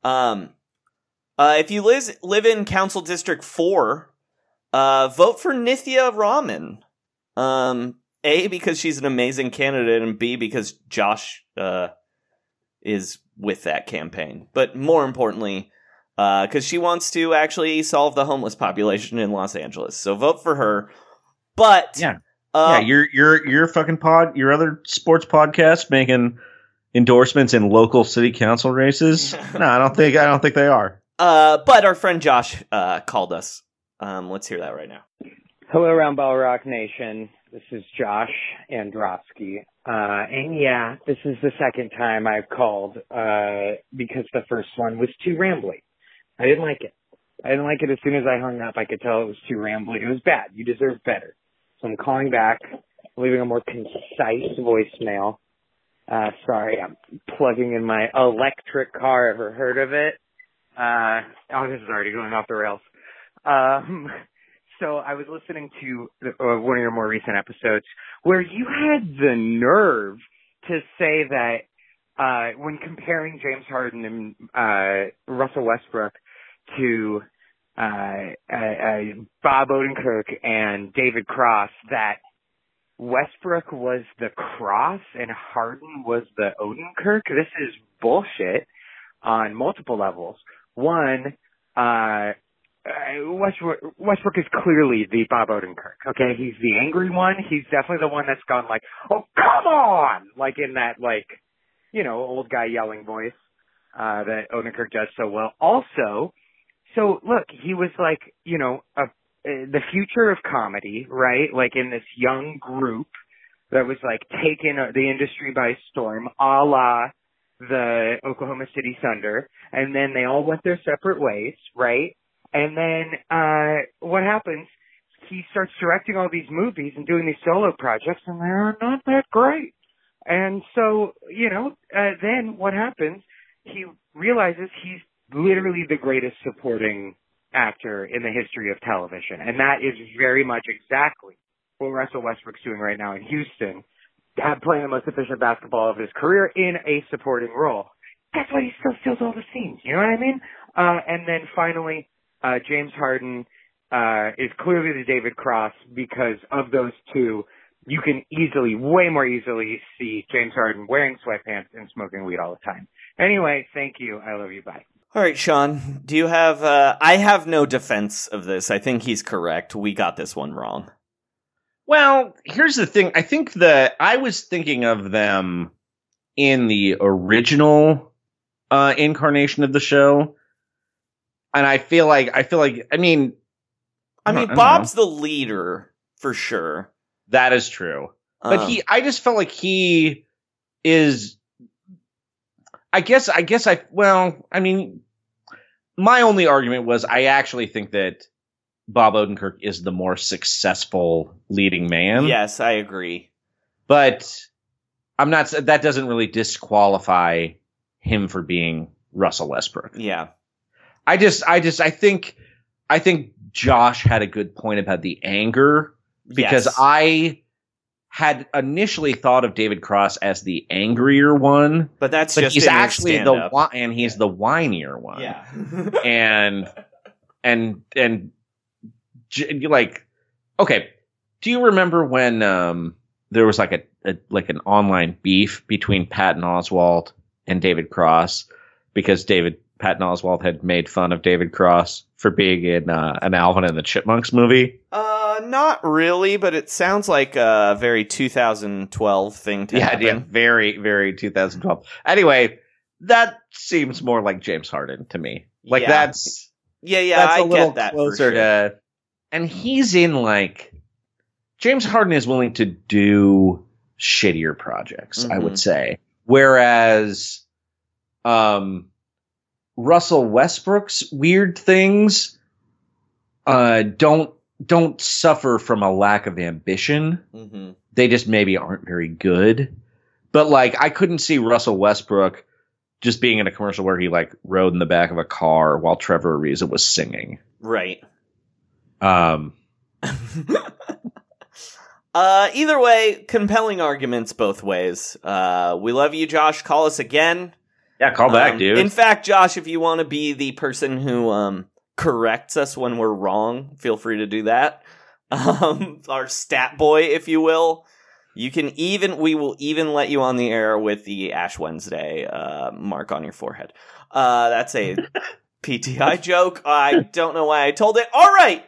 If you live in Council District 4. Vote for Nithya Raman. A, because she's an amazing candidate, and B, because Josh is with that campaign. But more importantly, because she wants to actually solve the homeless population in Los Angeles. So vote for her. But your fucking your other sports podcast making endorsements in local city council races. No, I don't think they are. But our friend Josh called us. Let's hear that right now. Hello, Roundball Rock Nation. This is Josh Androsky. And yeah, this is the second time I've called, because the first one was too rambly. I didn't like it. As soon as I hung up, I could tell it was too rambly. It was bad. You deserve better. So I'm calling back, leaving a more concise voicemail. Sorry, I'm plugging in my electric car. Ever heard of it? This is already going off the rails. So I was listening to one of your more recent episodes where you had the nerve to say that when comparing James Harden and Russell Westbrook to Bob Odenkirk and David Cross, that Westbrook was the Cross and Harden was the Odenkirk. This is bullshit on multiple levels. One, Westbrook is clearly the Bob Odenkirk, okay? He's the angry one. He's definitely the one that's gone like, oh, come on! Like in that, old guy yelling voice that Odenkirk does so well. Also, so look, he was the future of comedy, right? Like in this young group that was taking the industry by storm, a la the Oklahoma City Thunder, and then they all went their separate ways, right? And then what happens, he starts directing all these movies and doing these solo projects, and they're not that great. And so, then what happens, he realizes he's literally the greatest supporting actor in the history of television. And that is very much exactly what Russell Westbrook's doing right now in Houston, playing the most efficient basketball of his career in a supporting role. That's why he still steals all the scenes, you know what I mean? And then finally, James Harden is clearly the David Cross, because of those two, you can way more easily see James Harden wearing sweatpants and smoking weed all the time. Anyway, thank you. I love you. Bye. All right, Sean, do you have... I have no defense of this. I think he's correct. We got this one wrong. Well, here's the thing. I think that I was thinking of them in the original incarnation of the show. And I feel like, I mean, Bob's the leader for sure. That is true. But I just felt like he is, my only argument was I actually think that Bob Odenkirk is the more successful leading man. Yes, I agree. But that doesn't really disqualify him for being Russell Westbrook. Yeah. I think Josh had a good point about the anger, because yes. I had initially thought of David Cross as the angrier one, but he's actually the whinier one. Yeah. and like, okay, do you remember when there was like an online beef between Patton Oswalt and David Cross because Patton Oswalt had made fun of David Cross for being in an Alvin and the Chipmunks movie? Not really, but it sounds like a very 2012 thing to happen. Yeah, very, very 2012. Anyway, that seems more like James Harden to me. Like that's I get that closer for sure. to, and he's in like James Harden is willing to do shittier projects, I would say, whereas Russell Westbrook's weird things don't suffer from a lack of ambition. They just maybe aren't very good. But like, I couldn't see Russell Westbrook just being in a commercial where he like rode in the back of a car while Trevor Ariza was singing. Right. Either way, compelling arguments both ways. We love you, Josh. Call us again. Yeah, call back, dude. In fact, Josh, if you want to be the person who corrects us when we're wrong, feel free to do that. Our stat boy, if you will. We will even let you on the air with the Ash Wednesday mark on your forehead. That's a PTI joke. I don't know why I told it. All right.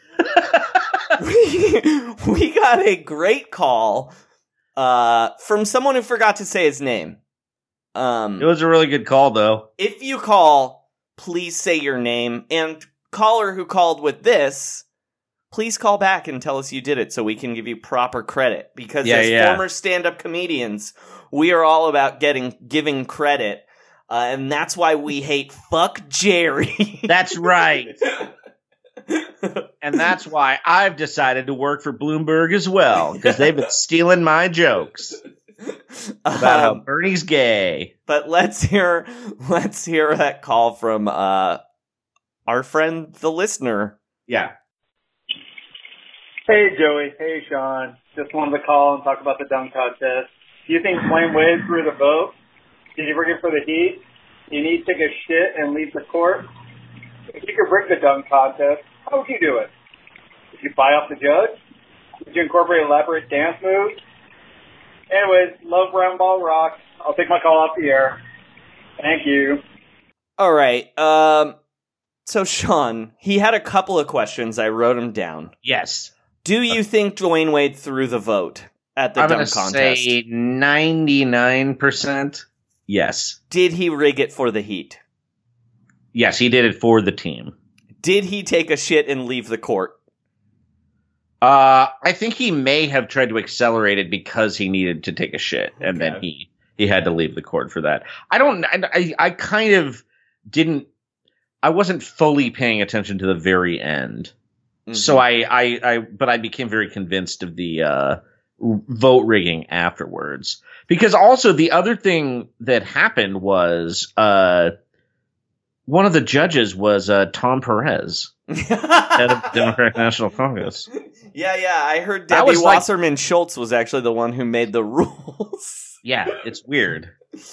we got a great call from someone who forgot to say his name. It was a really good call, though. If you call, please say your name. And caller who called with this, please call back and tell us you did it so we can give you proper credit. Because former stand-up comedians, we are all about giving credit. And that's why we hate Fuck Jerry. That's right. And that's why I've decided to work for Bloomberg as well. Because they've been stealing my jokes about how Bernie's gay. But let's hear that call from our friend, the listener. Yeah. Hey, Joey. Hey, Sean. Just wanted to call and talk about the dunk contest. Do you think Dwayne Wade threw the vote? Did you bring it for the Heat? Do you need to take a shit and leave the court? If you could bring the dunk contest, how would you do it? Would you buy off the judge? Would you incorporate elaborate dance moves? Anyways, love Round Ball Rock. I'll take my call off the air. Thank you. All right. So, Sean, he had a couple of questions. I wrote them down. Yes. Do you think Dwayne Wade threw the vote at the dunk contest? I'm going to say 99% yes. Did he rig it for the Heat? Yes, he did it for the team. Did he take a shit and leave the court? I think he may have tried to accelerate it because he needed to take a shit, and then he had to leave the court for that. I kind of didn't. I wasn't fully paying attention to the very end, so but I became very convinced of the vote rigging afterwards. Because also the other thing that happened was one of the judges was Tom Perez, head of the Democratic National Congress. Yeah, I heard Debbie Wasserman Schultz was actually the one who made the rules. Yeah, it's weird.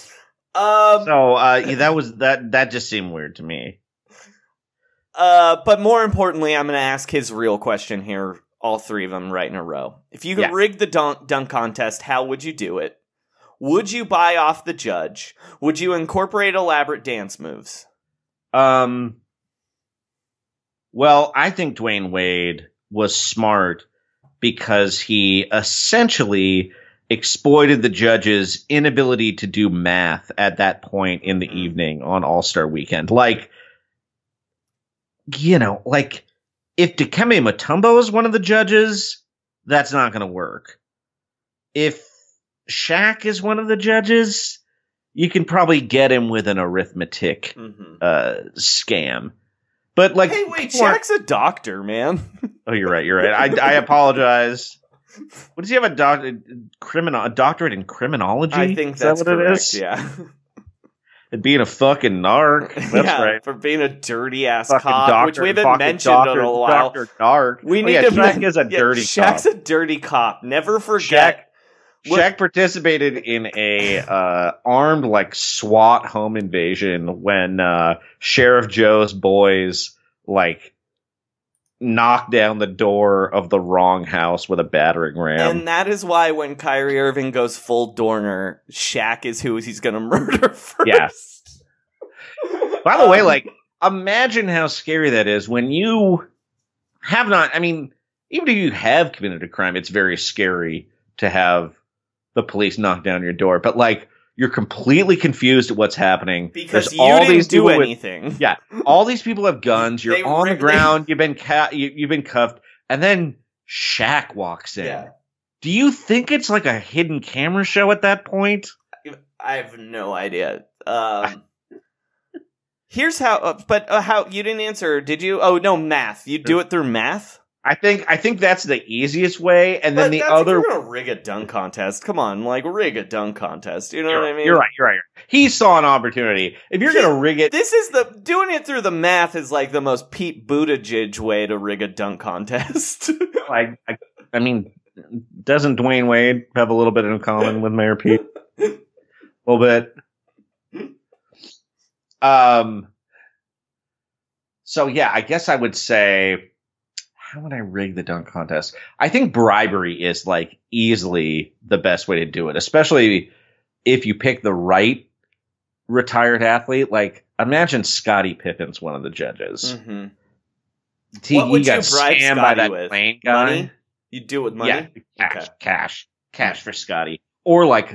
That just seemed weird to me. But more importantly, I'm going to ask his real question here, all three of them right in a row. If you could rig the dunk contest, how would you do it? Would you buy off the judge? Would you incorporate elaborate dance moves? Well, I think Dwayne Wade was smart because he essentially exploited the judge's inability to do math at that point in the evening on All-Star Weekend. Like, if Dikembe Mutombo is one of the judges, that's not going to work. If Shaq is one of the judges, you can probably get him with an arithmetic scam. But hey, wait, Shaq's a doctor, man. Oh, you're right. I apologize. What does he have? A doctorate in criminology? I think that's what correct, it is. Yeah. And being a fucking narc. That's right. For being a dirty ass cop, which we haven't mentioned in a while. Dr. Narc. We need to Shaq is a dirty cop. Shaq's a dirty cop. Never forget. Shaq participated in a armed SWAT home invasion when Sheriff Joe's boys knock down the door of the wrong house with a battering ram. And that is why when Kyrie Irving goes full Dorner, Shaq is who he's going to murder first. Yeah. By the way, like, imagine how scary that is when you have not, I mean, even if you have committed a crime, it's very scary to have the police knock down your door. But, like, you're completely confused at what's happening. Because you didn't do anything. Yeah. All these people have guns. You're on the ground. You've been cuffed. And then Shaq walks in. Yeah. Do you think it's like a hidden camera show at that point? I have no idea. Here's how, how you didn't answer, did you? Oh, no, math. You do it through math? I think that's the easiest way, and then the other. You're gonna rig a dunk contest. Come on, like rig a dunk contest. You know what I mean? You're right. He saw an opportunity. If you're gonna rig it, this is doing it through the math is like the most Pete Buttigieg way to rig a dunk contest. I mean, doesn't Dwayne Wade have a little bit in common with Mayor Pete? A little bit. So yeah, I guess I would say, how would I rig the dunk contest? I think bribery is like easily the best way to do it, especially if you pick the right retired athlete. Like, imagine Scottie Pippen's one of the judges. Mm-hmm. What would you bribe Scottie by that with? Plane guy. Money? You do it with money? Yeah, cash for Scottie, or like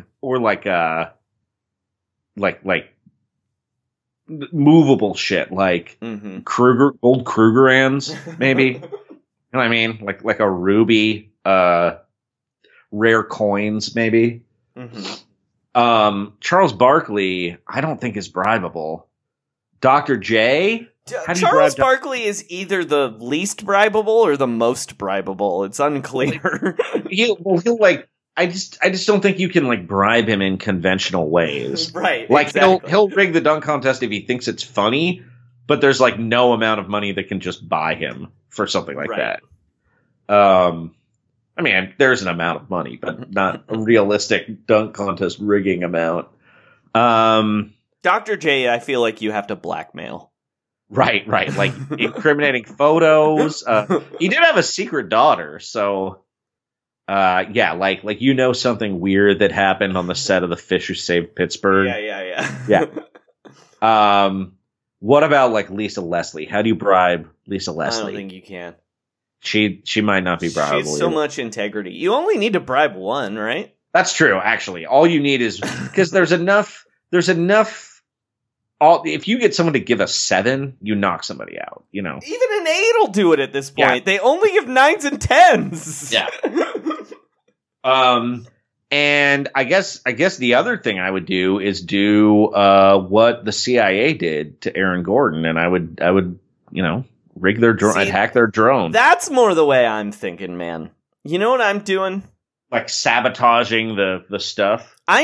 movable shit, like old Krugerrands, maybe. You know what I mean? Like a ruby, rare coins, maybe. Mm-hmm. Charles Barkley, I don't think is bribable. Dr. J. Charles Barkley is either the least bribable or the most bribable. It's unclear. He'll like. I just don't think you can like bribe him in conventional ways. Right. Like exactly. he'll rig the dunk contest if he thinks it's funny, but there's like no amount of money that can just buy him for something like that. I mean, there's an amount of money, but not a realistic dunk contest rigging amount. Dr. J, I feel like you have to blackmail. Right. Like incriminating photos. He did have a secret daughter, so yeah, like you know something weird that happened on the set of The Fish Who Saved Pittsburgh. Yeah. What about like Lisa Leslie? How do you bribe Lisa Leslie? I don't think you can. She might not be bribable. She's so much integrity. You only need to bribe one, right? That's true, actually. All you need is because there's enough. If you get someone to give a 7, you knock somebody out. You know, even an 8 will do it at this point. Yeah. They only give 9s and 10s. Yeah. And I guess the other thing I would do is do what the CIA did to Aaron Gordon, and I would rig their drone. I'd hack their drone. That's more the way I'm thinking, man. You know what I'm doing? Like sabotaging the stuff. I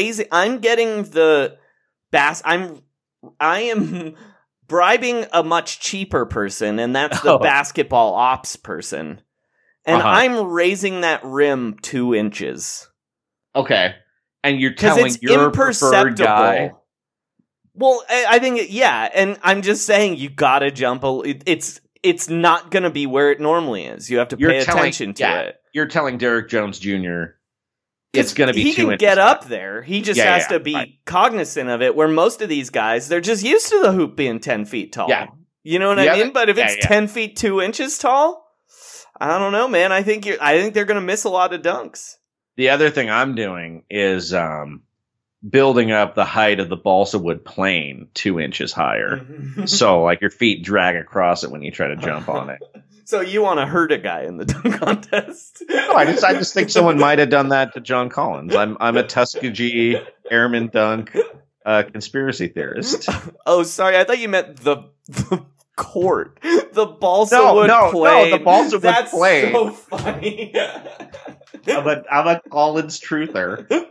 am bribing a much cheaper person, and that's the basketball ops person. And I'm raising that rim 2 inches. Okay. And you're telling your preferred guy. Well, I think, yeah. And I'm just saying, you gotta jump. It's not gonna be where it normally is. You have to pay attention to it. You're telling Derrick Jones Jr. it's going to be 2 inches. He can get up there. He just has to be cognizant of it, where most of these guys, they're just used to the hoop being 10 feet tall. Yeah. You know what I mean? But if it's 10 feet 2 inches tall, I don't know, man. I think they're going to miss a lot of dunks. The other thing I'm doing is building up the height of the balsa wood plane 2 inches higher. So like your feet drag across it when you try to jump on it. So you want to hurt a guy in the dunk contest? No, I just think someone might have done that to John Collins. I'm a Tuskegee airman dunk conspiracy theorist. Oh, sorry. I thought you meant the court. The balsa wood plane. No, the balsa wood plane. That's so funny. I'm a Collins truther.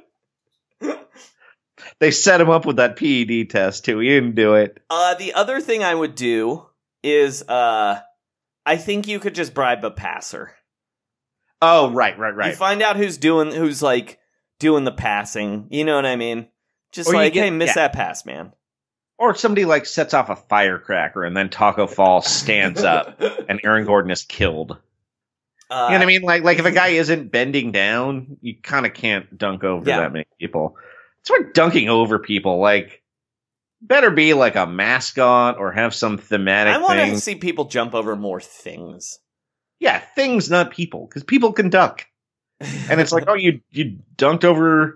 They set him up with that PED test too. He didn't do it. The other thing I would do is I think you could just bribe a passer. Oh, right. You find out who's doing the passing. You know what I mean? Just hey, miss that pass, man. Or somebody like sets off a firecracker and then Taco Fall stands up and Aaron Gordon is killed. You know what I mean? Like if a guy isn't bending down, you kind of can't dunk over that many people. It's like dunking over people. Like, better be like a mascot or have some thematic thing. I want to see people jump over more things. Yeah, things, not people, because people can duck. And it's like, oh, you dunked over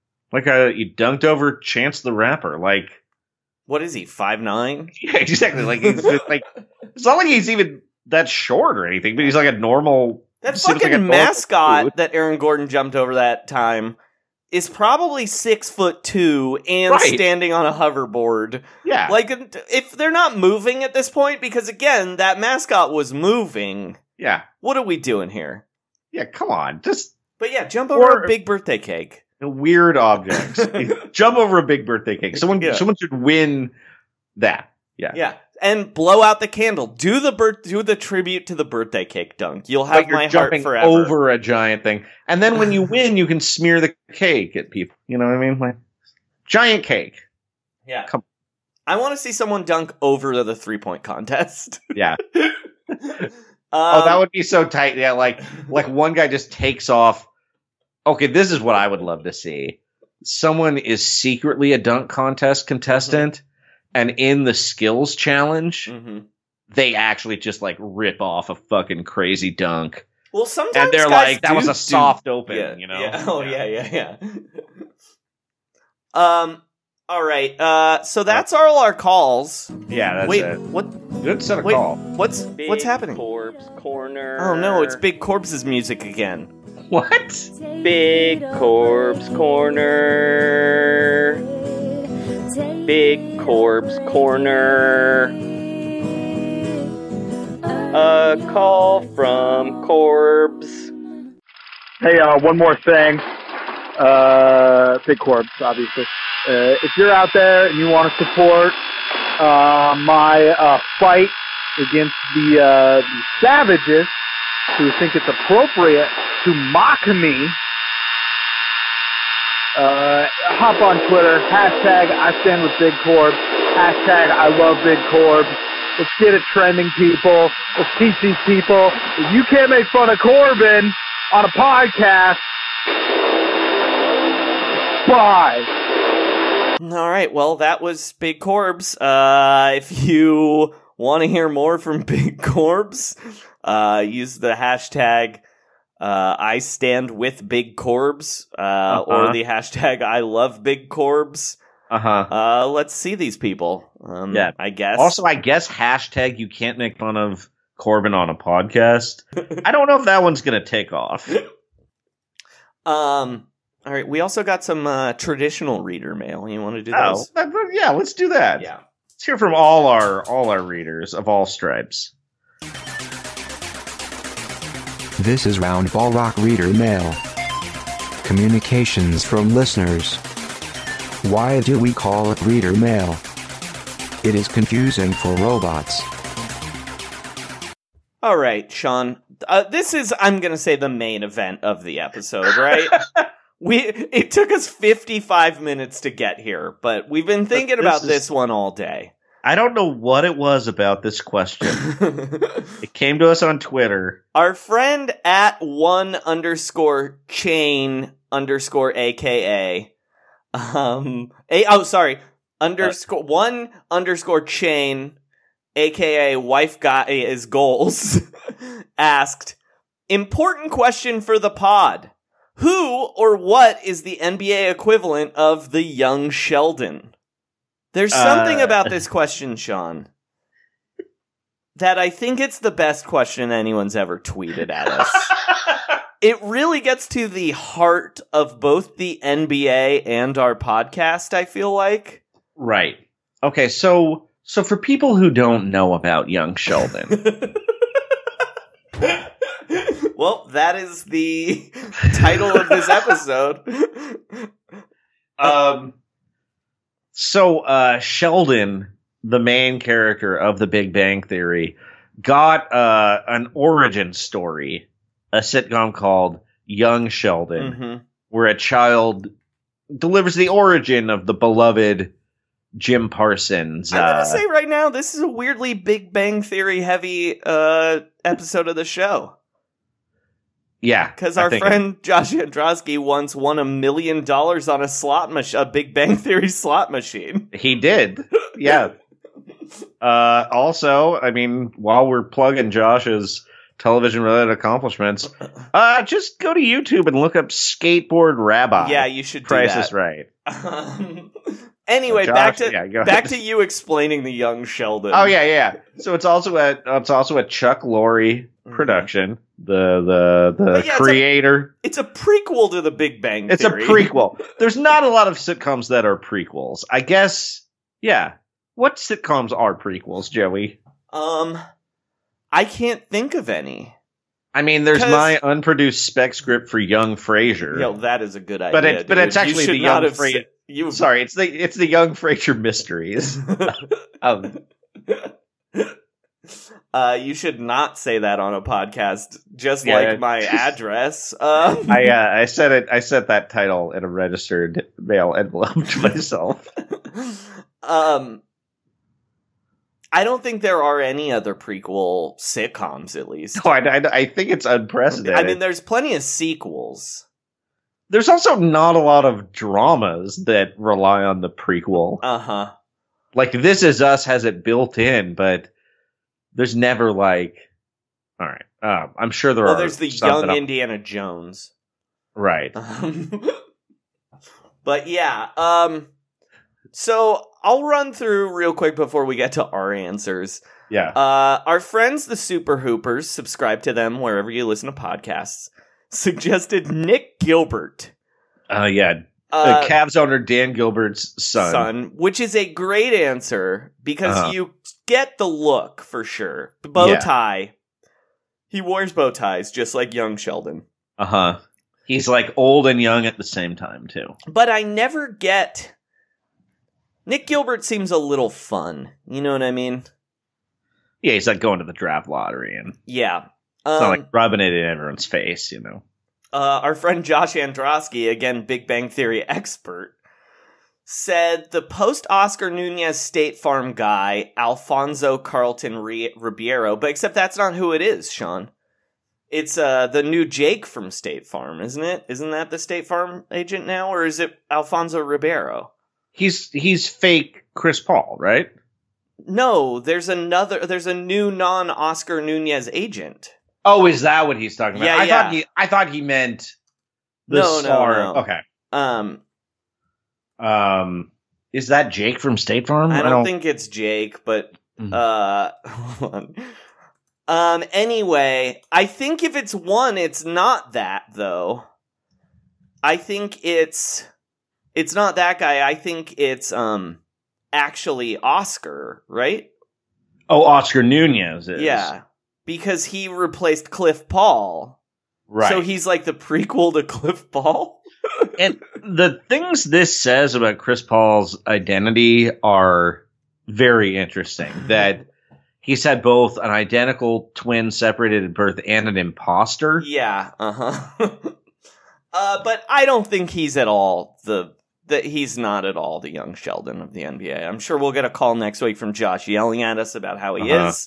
Chance the Rapper, like. What is he, 5'9"? Yeah, exactly. Like he's like, it's not like he's even that short or anything, but he's like a normal. That fucking mascot that Aaron Gordon jumped over that time is probably 6'2" and standing on a hoverboard. Yeah, like if they're not moving at this point, because again, that mascot was moving. Yeah, what are we doing here? Yeah, come on, But yeah, jump over a big birthday cake. Weird objects. Jump over a big birthday cake. Someone should win that. Yeah. Yeah. And blow out the candle. Do the tribute to the birthday cake dunk. You'll have my heart forever. Over a giant thing. And then when you win, you can smear the cake at people. You know what I mean? Like giant cake. Yeah. I want to see someone dunk over the 3-point contest. Yeah. That would be so tight. Yeah, like one guy just takes off. Okay, this is what I would love to see. Someone is secretly a dunk contest contestant, and in the skills challenge, they actually just like rip off a fucking crazy dunk. Well, sometimes and they're guys like, that was a soft open, you know? Yeah. Oh, yeah. All right. So that's all our calls. Yeah, that's it. What? Good set of call. What's happening? Corpse Corner. Oh no, it's Big Corpse's music again. What? Big Corpse Corner. Big Corpse Corner. A call from Corbs. Hey, one more thing. Big Corbs, obviously. If you're out there and you want to support my fight against the savages who think it's appropriate to mock me, hop on Twitter, hashtag I stand with Big Corbs, hashtag I love Big Corbs. Let's get it trending, people. Let's teach these people that you can't make fun of Corbin on a podcast. Bye. All right, well, that was Big Corbs. If you want to hear more from Big Corbs, use the hashtag I stand with Big Corbs, or the hashtag I love Big Corbs. Let's see these people. Yeah, I guess. Also, I guess hashtag you can't make fun of Corbin on a podcast. I don't know if that one's going to take off. All right, we also got some traditional reader mail. You want to do those? Yeah, let's do that. Yeah. Let's hear from all our readers of all stripes. This is Roundball Rock Reader Mail. Communications from listeners. Why do we call it Reader Mail? It is confusing for robots. All right, Sean. This is, I'm going to say, the main event of the episode, right? It took us 55 minutes to get here, but we've been thinking about this one all day. I don't know what it was about this question. It came to us on Twitter. Our friend at @1_chain_AKA. _1_chain, AKA wife guy is goals, asked, important question for the pod. Who or what is the NBA equivalent of the young Sheldon? There's something about this question, Sean, that I think it's the best question anyone's ever tweeted at us. It really gets to the heart of both the NBA and our podcast, I feel like. Right. Okay, so for people who don't know about young Sheldon... Well, that is the title of this episode. So Sheldon, the main character of The Big Bang Theory, got an origin story, a sitcom called Young Sheldon, where a child delivers the origin of the beloved Jim Parsons. I'm gonna say right now, this is a weirdly Big Bang Theory heavy episode of the show. Yeah, because our friend Josh Androsky once won $1 million on a slot machine, a Big Bang Theory slot machine. He did. Yeah. Also, I mean, while we're plugging Josh's television-related accomplishments, just go to YouTube and look up Skateboard Rabbi. Yeah, you should do Price that. is Right. Anyway, Josh, back to you explaining the Young Sheldon. Oh yeah. So it's also a Chuck Lorre production. The creator. It's a prequel to the Big Bang Theory. It's a prequel. There's not a lot of sitcoms that are prequels. I guess. Yeah. What sitcoms are prequels, Joey? I can't think of any. I mean, there's my unproduced spec script for Young Frasier. Yo, that is a good idea. But it's actually the Young Frasier. Sorry, it's the Young Frasier Mysteries. You should not say that on a podcast, just like my address. I set that title in a registered mail envelope to myself. I don't think there are any other prequel sitcoms, at least. No, I think it's unprecedented. I mean, there's plenty of sequels. There's also not a lot of dramas that rely on the prequel. Uh-huh. Like, This Is Us has it built in, but there's never like... All right. I'm sure there are... Well, there's the Young Indiana Jones. Right. But yeah, so I'll run through real quick before we get to our answers. Yeah. Our friends, the Super Hoopers, subscribe to them wherever you listen to podcasts, suggested Nick Gilbert. Yeah. Cavs owner Dan Gilbert's son. Which is a great answer because you get the look for sure. The bow tie. He wears bow ties just like young Sheldon. Uh-huh. He's like old and young at the same time, too. But I never get... Nick Gilbert seems a little fun. You know what I mean? Yeah, he's like going to the draft lottery and... Yeah. It's not like rubbing it in everyone's face, you know? Our friend Josh Androsky, again, Big Bang Theory expert, said the post-Oscar Nunez State Farm guy, Alfonso Carlton Ribeiro, but except that's not who it is, Sean. It's the new Jake from State Farm, isn't it? Isn't that the State Farm agent now, or is it Alfonso Ribeiro? He's fake Chris Paul, right? No, there's a new non-Oscar Nunez agent. Oh, is that what he's talking about? Yeah, I thought he meant the star. No. Okay. Is that Jake from State Farm? I don't think it's Jake, but hold on. Anyway, I think if it's one, it's not that though. I think it's not that guy. I think it's actually Oscar, right? Oh, Oscar Nunez is. Yeah. Because he replaced Cliff Paul. Right. So he's like the prequel to Cliff Paul? And the things this says about Chris Paul's identity are very interesting. That he's had both an identical twin separated at birth and an imposter. Yeah, but I don't think he's at all he's not at all the young Sheldon of the NBA. I'm sure we'll get a call next week from Josh yelling at us about how he is.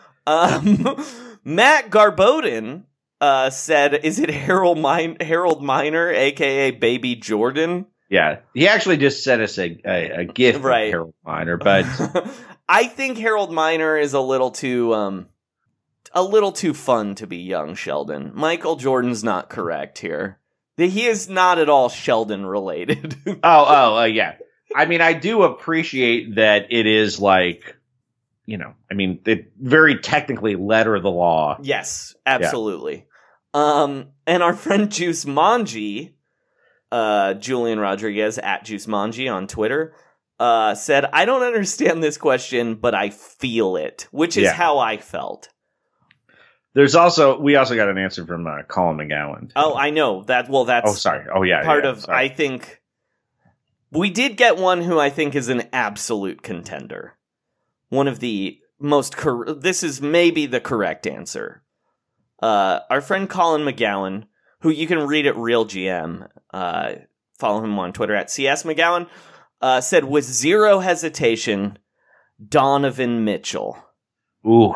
Matt Garbodin said, is it Harold Miner, a.k.a. Baby Jordan? Yeah, he actually just sent us a gift of Harold Miner, but... I think Harold Miner is a little too fun to be young Sheldon. Michael Jordan's not correct here. He is not at all Sheldon related. Yeah. I mean, I do appreciate that it is like, you know, I mean, it very technically letter of the law. Yes, absolutely. Yeah. And our friend Juice Manji, Julian Rodriguez at Juice Manji on Twitter, said, I don't understand this question, but I feel it, which is how I felt. We also got an answer from Colin McGowan. Too. Oh, I know that. Well, that's part of. Sorry. I think we did get one who I think is an absolute contender. One of the most. This is maybe the correct answer. Our friend Colin McGowan, who you can read at Real GM, follow him on Twitter at CS McGowan. said with zero hesitation, Donovan Mitchell. Ooh.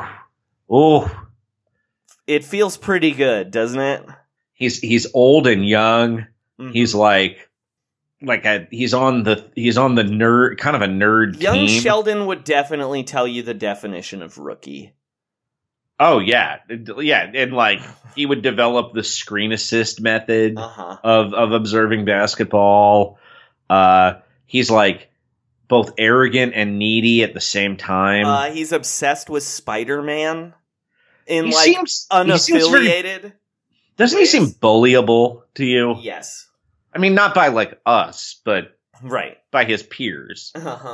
It feels pretty good, doesn't it? He's old and young. Mm-hmm. He's he's on the nerd, kind of a nerd Young team. Sheldon would definitely tell you the definition of rookie. Oh yeah, and like he would develop the screen assist method of observing basketball. He's like both arrogant and needy at the same time. He's obsessed with Spider-Man in seems unaffiliated. Doesn't he seem bullyable to you? Yes. I mean, not by like us, but right by his peers.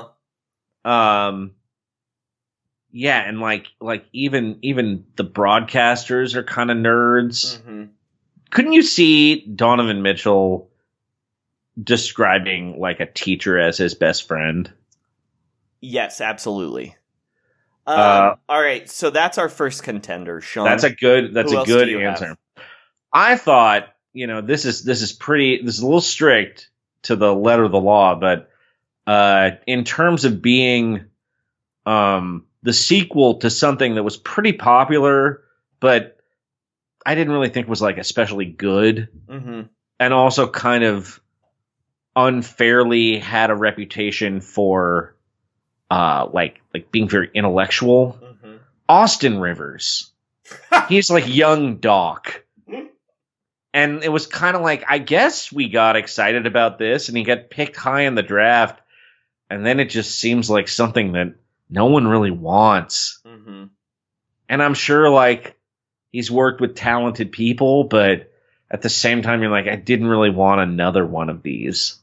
Yeah, and like even the broadcasters are kind of nerds. Mm-hmm. Couldn't you see Donovan Mitchell describing like a teacher as his best friend? Yes, absolutely. All right, so that's our first contender, Sean. That's a good answer. Have? I thought, this is a little strict to the letter of the law, but in terms of being the sequel to something that was pretty popular, but I didn't really think was like especially good, and also kind of unfairly had a reputation for like being very intellectual. Austin Rivers, he's like young Doc, and it was kind of like, I guess we got excited about this, and he got picked high in the draft, and then it just seems like something that no one really wants. And I'm sure like he's worked with talented people, but at the same time, you're like, I didn't really want another one of these.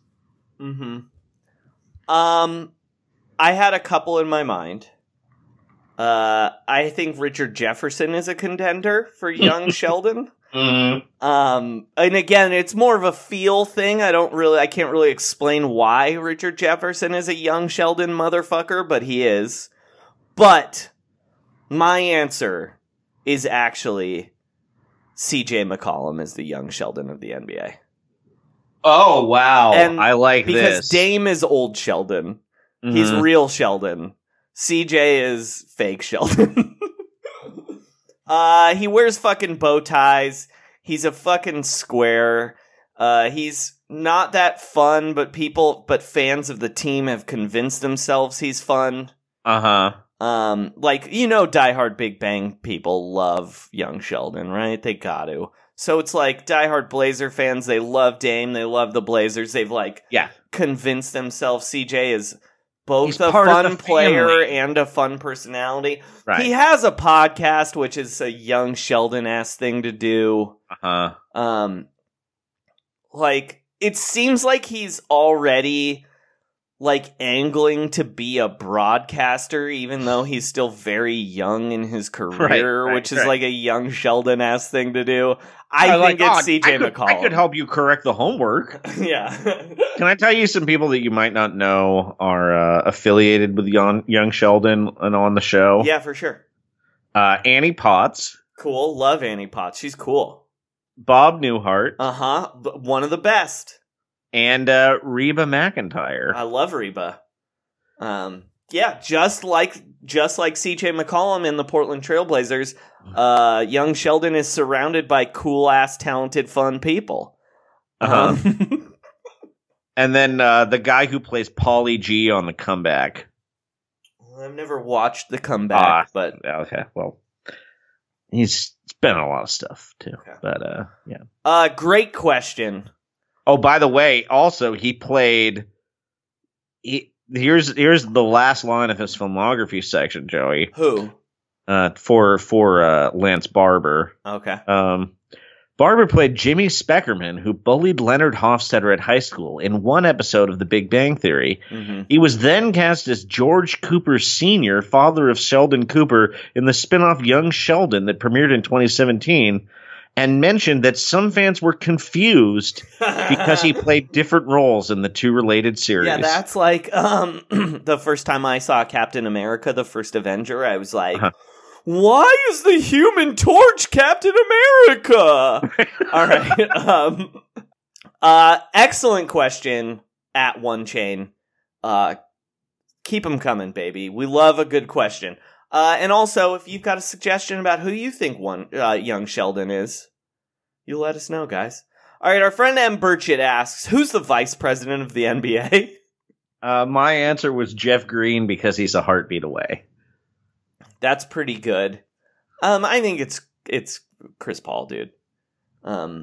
I had a couple in my mind. I think Richard Jefferson is a contender for young Sheldon. And again, it's more of a feel thing. I can't really explain why Richard Jefferson is a young Sheldon motherfucker, but he is. But my answer is actually CJ McCollum is the young Sheldon of the NBA. Oh, wow. And I like because this. Because Dame is old Sheldon. He's real Sheldon. CJ is fake Sheldon. He wears fucking bow ties. He's a fucking square. He's not that fun, but fans of the team have convinced themselves he's fun. Diehard Big Bang people love young Sheldon, right? They got to. So it's like diehard Blazer fans, they love Dame, they love the Blazers. They've convinced themselves CJ is both a fun player and a fun personality. Right. He has a podcast, which is a young Sheldon-ass thing to do. It seems like he's already angling to be a broadcaster, even though he's still very young in his career, which is like a young Sheldon-ass thing to do. I think it's CJ McCollum. I could help you correct the homework. Yeah. Can I tell you some people that you might not know are affiliated with young Sheldon and on the show? Yeah, for sure. Annie Potts. Cool. Love Annie Potts. She's cool. Bob Newhart. One of the best. And Reba McEntire. I love Reba. Just like CJ McCollum in the Portland Trailblazers, young Sheldon is surrounded by cool-ass, talented, fun people. And then the guy who plays Pauly G on The Comeback. I've never watched The Comeback, but... Okay, well, he's been in a lot of stuff, too. Okay. But, yeah. Great question. Oh, by the way, also, he played... Here's the last line of his filmography section, Joey. Who? For Lance Barber. Okay. Barber played Jimmy Speckerman, who bullied Leonard Hofstadter at high school in one episode of The Big Bang Theory. He was then cast as George Cooper Sr., father of Sheldon Cooper, in the spinoff Young Sheldon that premiered in 2017, and mentioned that some fans were confused because he played different roles in the two related series. Yeah, that's like the first time I saw Captain America, the first Avenger, I was like, why is the Human Torch Captain America? All right. Excellent question at One Chain. Keep them coming, baby. We love a good question. And also, if you've got a suggestion about who you think young Sheldon is, you let us know, guys. All right, our friend M. Burchett asks, who's the vice president of the NBA? My answer was Jeff Green because he's a heartbeat away. That's pretty good. I think it's Chris Paul, dude. I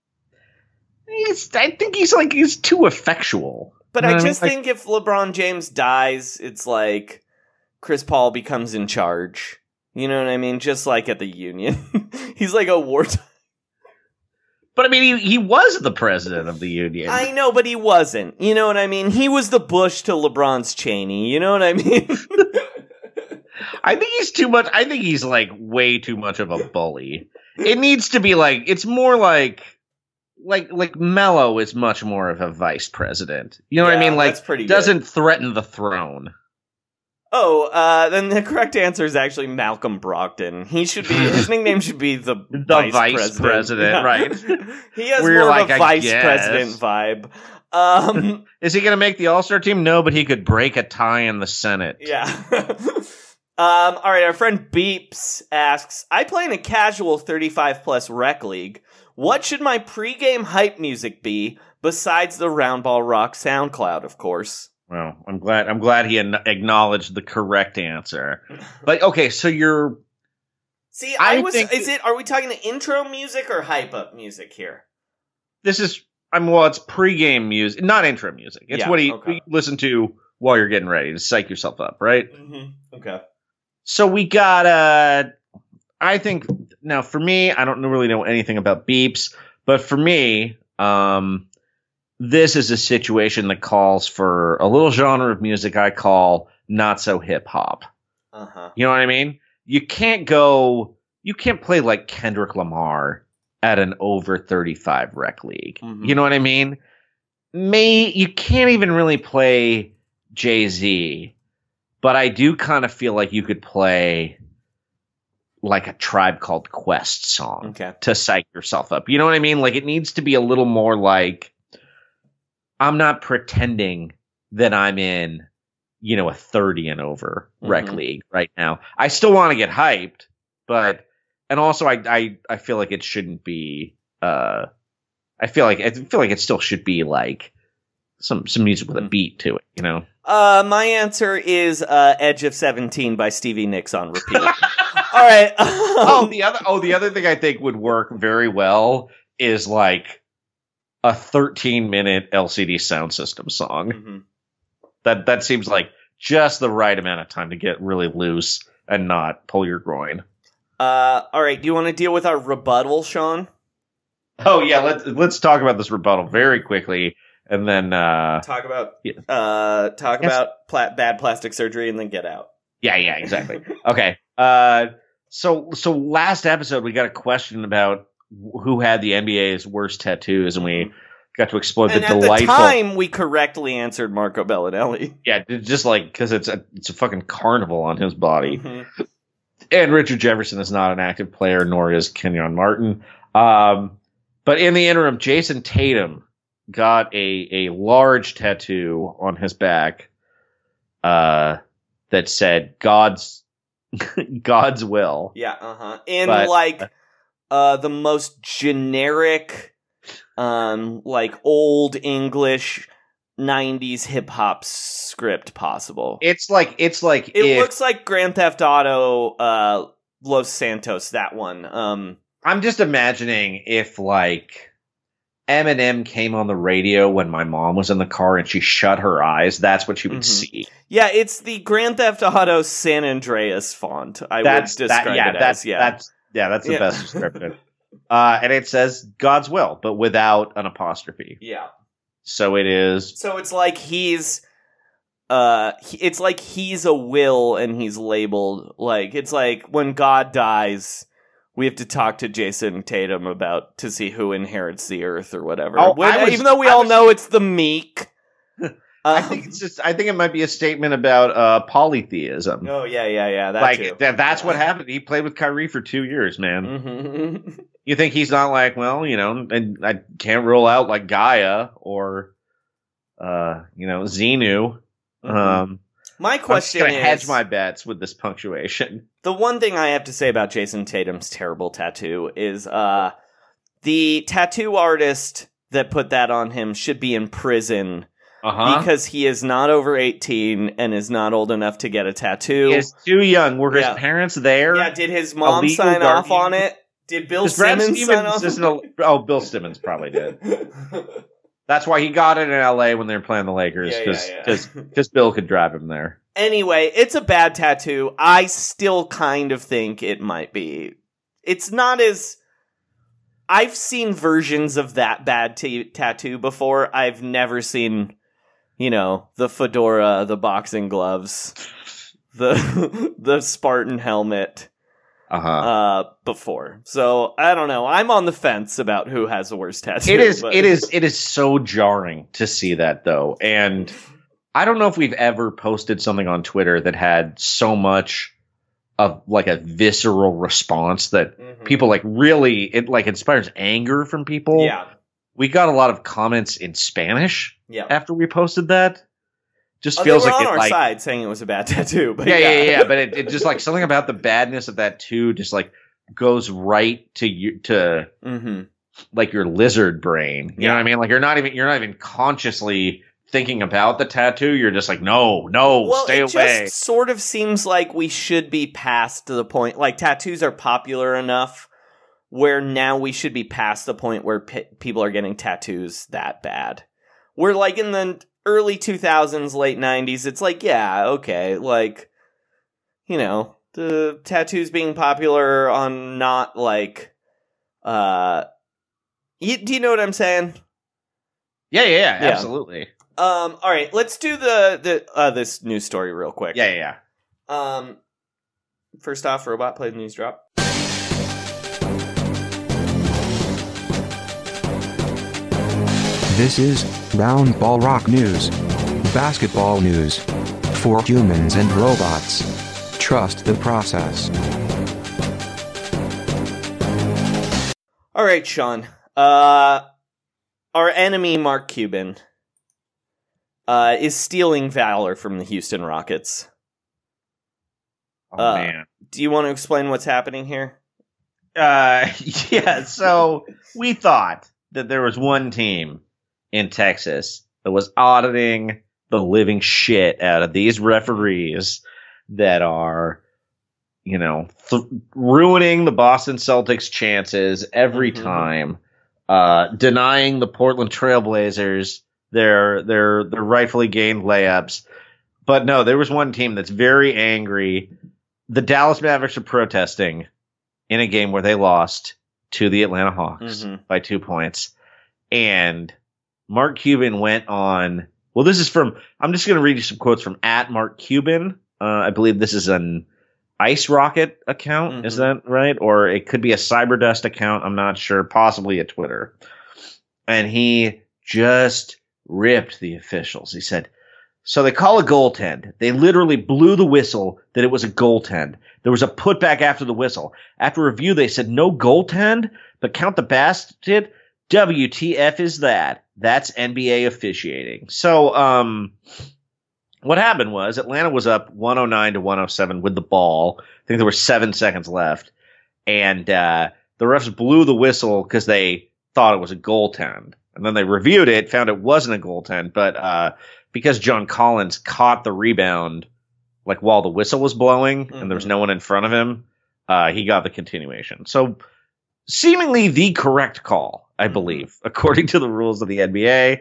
think he's too effectual. But I just think if LeBron James dies, it's like Chris Paul becomes in charge. You know what I mean? Just like at the Union. He's like a wartime. But I mean, he was the president of the Union. I know, but he wasn't. You know what I mean? He was the Bush to LeBron's Cheney. You know what I mean? I think he's too much. I think he's like way too much of a bully. It needs to be like, it's more like Melo is much more of a vice president. You know what I mean? Like, doesn't threaten the throne. Oh, then the correct answer is actually Malcolm Brogdon. His nickname should be the vice president. Yeah. Right? He has more of a vice president vibe. Is he going to make the All-Star team? No, but he could break a tie in the Senate. Yeah. All right, our friend Beeps asks, I play in a casual 35-plus rec league. What should my pregame hype music be besides the Roundball Rock SoundCloud, of course? Well, I'm glad he acknowledged the correct answer. But okay, so you're. See, are we talking the intro music or hype up music here? This is, it's pregame music, not intro music. It's what you listen to while you're getting ready to psych yourself up, right? Mm-hmm. Okay. So we got, I think, now for me, I don't really know anything about Beeps, but for me, this is a situation that calls for a little genre of music I call not so hip hop. Uh-huh. You know what I mean? You can't play like Kendrick Lamar at an over 35 rec league. Mm-hmm. You know what I mean? You can't even really play Jay-Z, but I do kind of feel like you could play like a Tribe Called Quest song to psych yourself up. You know what I mean? Like, it needs to be a little more like, I'm not pretending that I'm in, a 30 and over rec league right now. I still want to get hyped, and also I feel like it shouldn't be. I feel like it still should be like some music with a beat to it. My answer is "Edge of 17" by Stevie Nicks on repeat. All right. The other thing I think would work very well is like a 13-minute LCD Sound System song. Mm-hmm. That seems like just the right amount of time to get really loose and not pull your groin. All right. Do you want to deal with our rebuttal, Sean? Oh yeah, let's talk about this rebuttal very quickly, and then talk about bad plastic surgery, and then get out. Yeah, exactly. Okay. So last episode we got a question about who had the NBA's worst tattoos, and we got to explore the delightful. At the time, we correctly answered Marco Bellinelli. Yeah, just like because it's a fucking carnival on his body. Mm-hmm. And Richard Jefferson is not an active player, nor is Kenyon Martin. But in the interim, Jason Tatum got a large tattoo on his back that said God's will. Yeah, in the most generic, like old English 90s hip hop script possible. It looks like Grand Theft Auto Los Santos, that one. I'm just imagining if like Eminem came on the radio when my mom was in the car and she shut her eyes, that's what she would see. Yeah, it's the Grand Theft Auto San Andreas font. That's the best description. And it says God's will, but without an apostrophe. Yeah. So it is. So it's like he's a will, and he's labeled like, it's like when God dies, we have to talk to Jason Tatum to see who inherits the earth or whatever. Even though we all know it's the meek. I think it might be a statement about polytheism. Oh yeah. That's what happened. He played with Kyrie for 2 years, man. Mm-hmm. You think he's not like, well, and I can't rule out like Gaia or Xenu. My question I'm just gonna is, hedge my bets with this punctuation. the one thing I have to say about Jason Tatum's terrible tattoo is the tattoo artist that put that on him should be in prison because he is not over 18 and is not old enough to get a tattoo. He is too young. Were his parents there? Yeah, did his mom sign off on it? Did Bill Simmons sign off on it? Bill Simmons probably did. That's why he got it in L.A. when they were playing the Lakers, because Bill could drive him there. Anyway, it's a bad tattoo. I still kind of think it might be. It's not as... I've seen versions of that bad tattoo before. I've never seen, the fedora, the boxing gloves, the Spartan helmet before. So, I don't know. I'm on the fence about who has the worst tattoo. It is so jarring to see that, though. And I don't know if we've ever posted something on Twitter that had so much of like a visceral response that people really inspires anger from people. Yeah. We got a lot of comments in Spanish after we posted that. Just feels they were like on our side saying it was a bad tattoo. But yeah. But it just like something about the badness of that too just like goes right to you like your lizard brain. You know what I mean? Like you're not even consciously thinking about the tattoo. You're just like, no, stay away. It just sort of seems like we should be past the point. Like tattoos are popular enough where now we should be past the point where people are getting tattoos that bad. We're like in the early 2000s, late 90s. It's like, yeah, okay. Like, the tattoos being popular on not like, do you know what I'm saying? Yeah, absolutely. All right, let's do this news story real quick. Yeah. First off, Robot, play the news drop. This is Round Ball Rock News. Basketball news. For humans and robots. Trust the process. All right, Sean. Our enemy, Mark Cuban, is stealing valor from the Houston Rockets. Oh, man. Do you want to explain what's happening here? Yeah, so we thought that there was one team in Texas that was auditing the living shit out of these referees that are, ruining the Boston Celtics' chances every time, denying the Portland Trailblazers their rightfully gained layups. But no, there was one team that's very angry. The Dallas Mavericks are protesting in a game where they lost to the Atlanta Hawks by 2 points. And Mark Cuban went on. Well, this is from. I'm just going to read you some quotes from @MarkCuban. I believe this is an Ice Rocket account. Is that right? Or it could be a Cyberdust account. I'm not sure. Possibly a Twitter. And he just ripped the officials. He said, so they call a goaltend. They literally blew the whistle that it was a goaltend. There was a putback after the whistle. After review, they said no goaltend, but count the basket. WTF is that? That's NBA officiating. So, what happened was Atlanta was up 109-107 with the ball. I think there were 7 seconds left. And the refs blew the whistle because they thought it was a goaltend. And then they reviewed it, found it wasn't a goaltend. But because John Collins caught the rebound like while the whistle was blowing and there was no one in front of him, he got the continuation. So seemingly the correct call, I believe, according to the rules of the NBA.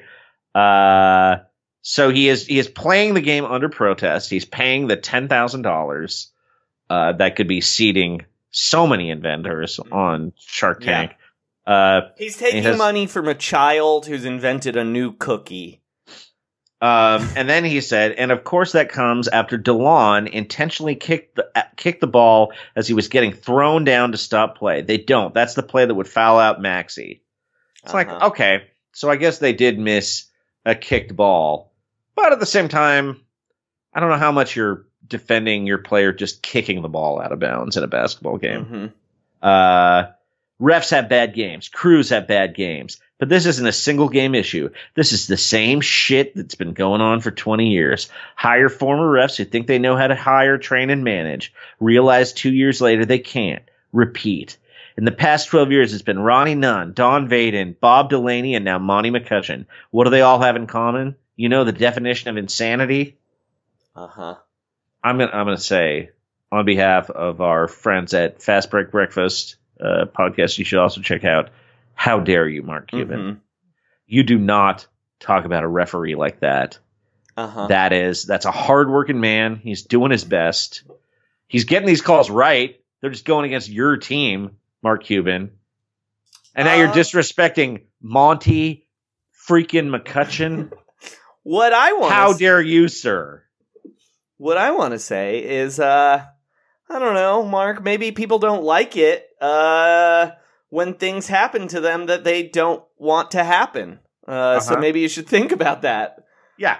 So he is playing the game under protest. He's paying the $10,000 that could be seating so many inventors on Shark Tank. He's taking money from a child who's invented a new cookie. And then he said, and of course that comes after DeLon intentionally kicked the ball as he was getting thrown down to stop play. They don't. That's the play that would foul out Maxey. It's like, okay, so I guess they did miss a kicked ball. But at the same time, I don't know how much you're defending your player just kicking the ball out of bounds in a basketball game. Refs have bad games. Crews have bad games. But this isn't a single game issue. This is the same shit that's been going on for 20 years. Hire former refs who think they know how to hire, train, and manage. Realize 2 years later they can't. Repeat. In the past 12 years, it's been Ronnie Nunn, Don Vaden, Bob Delaney, and now Monty McCutcheon. What do they all have in common? You know the definition of insanity? Uh-huh. I'm gonna say, on behalf of our friends at Fast Break Breakfast podcast, you should also check out, how dare you, Mark Cuban? Mm-hmm. You do not talk about a referee like that. Uh-huh. That's a hardworking man. He's doing his best. He's getting these calls right. They're just going against your team, Mark Cuban. And now you're disrespecting Monty freaking McCutcheon. How dare you, sir? What I want to say is, I don't know, Mark, maybe people don't like it when things happen to them that they don't want to happen. So maybe you should think about that. Yeah.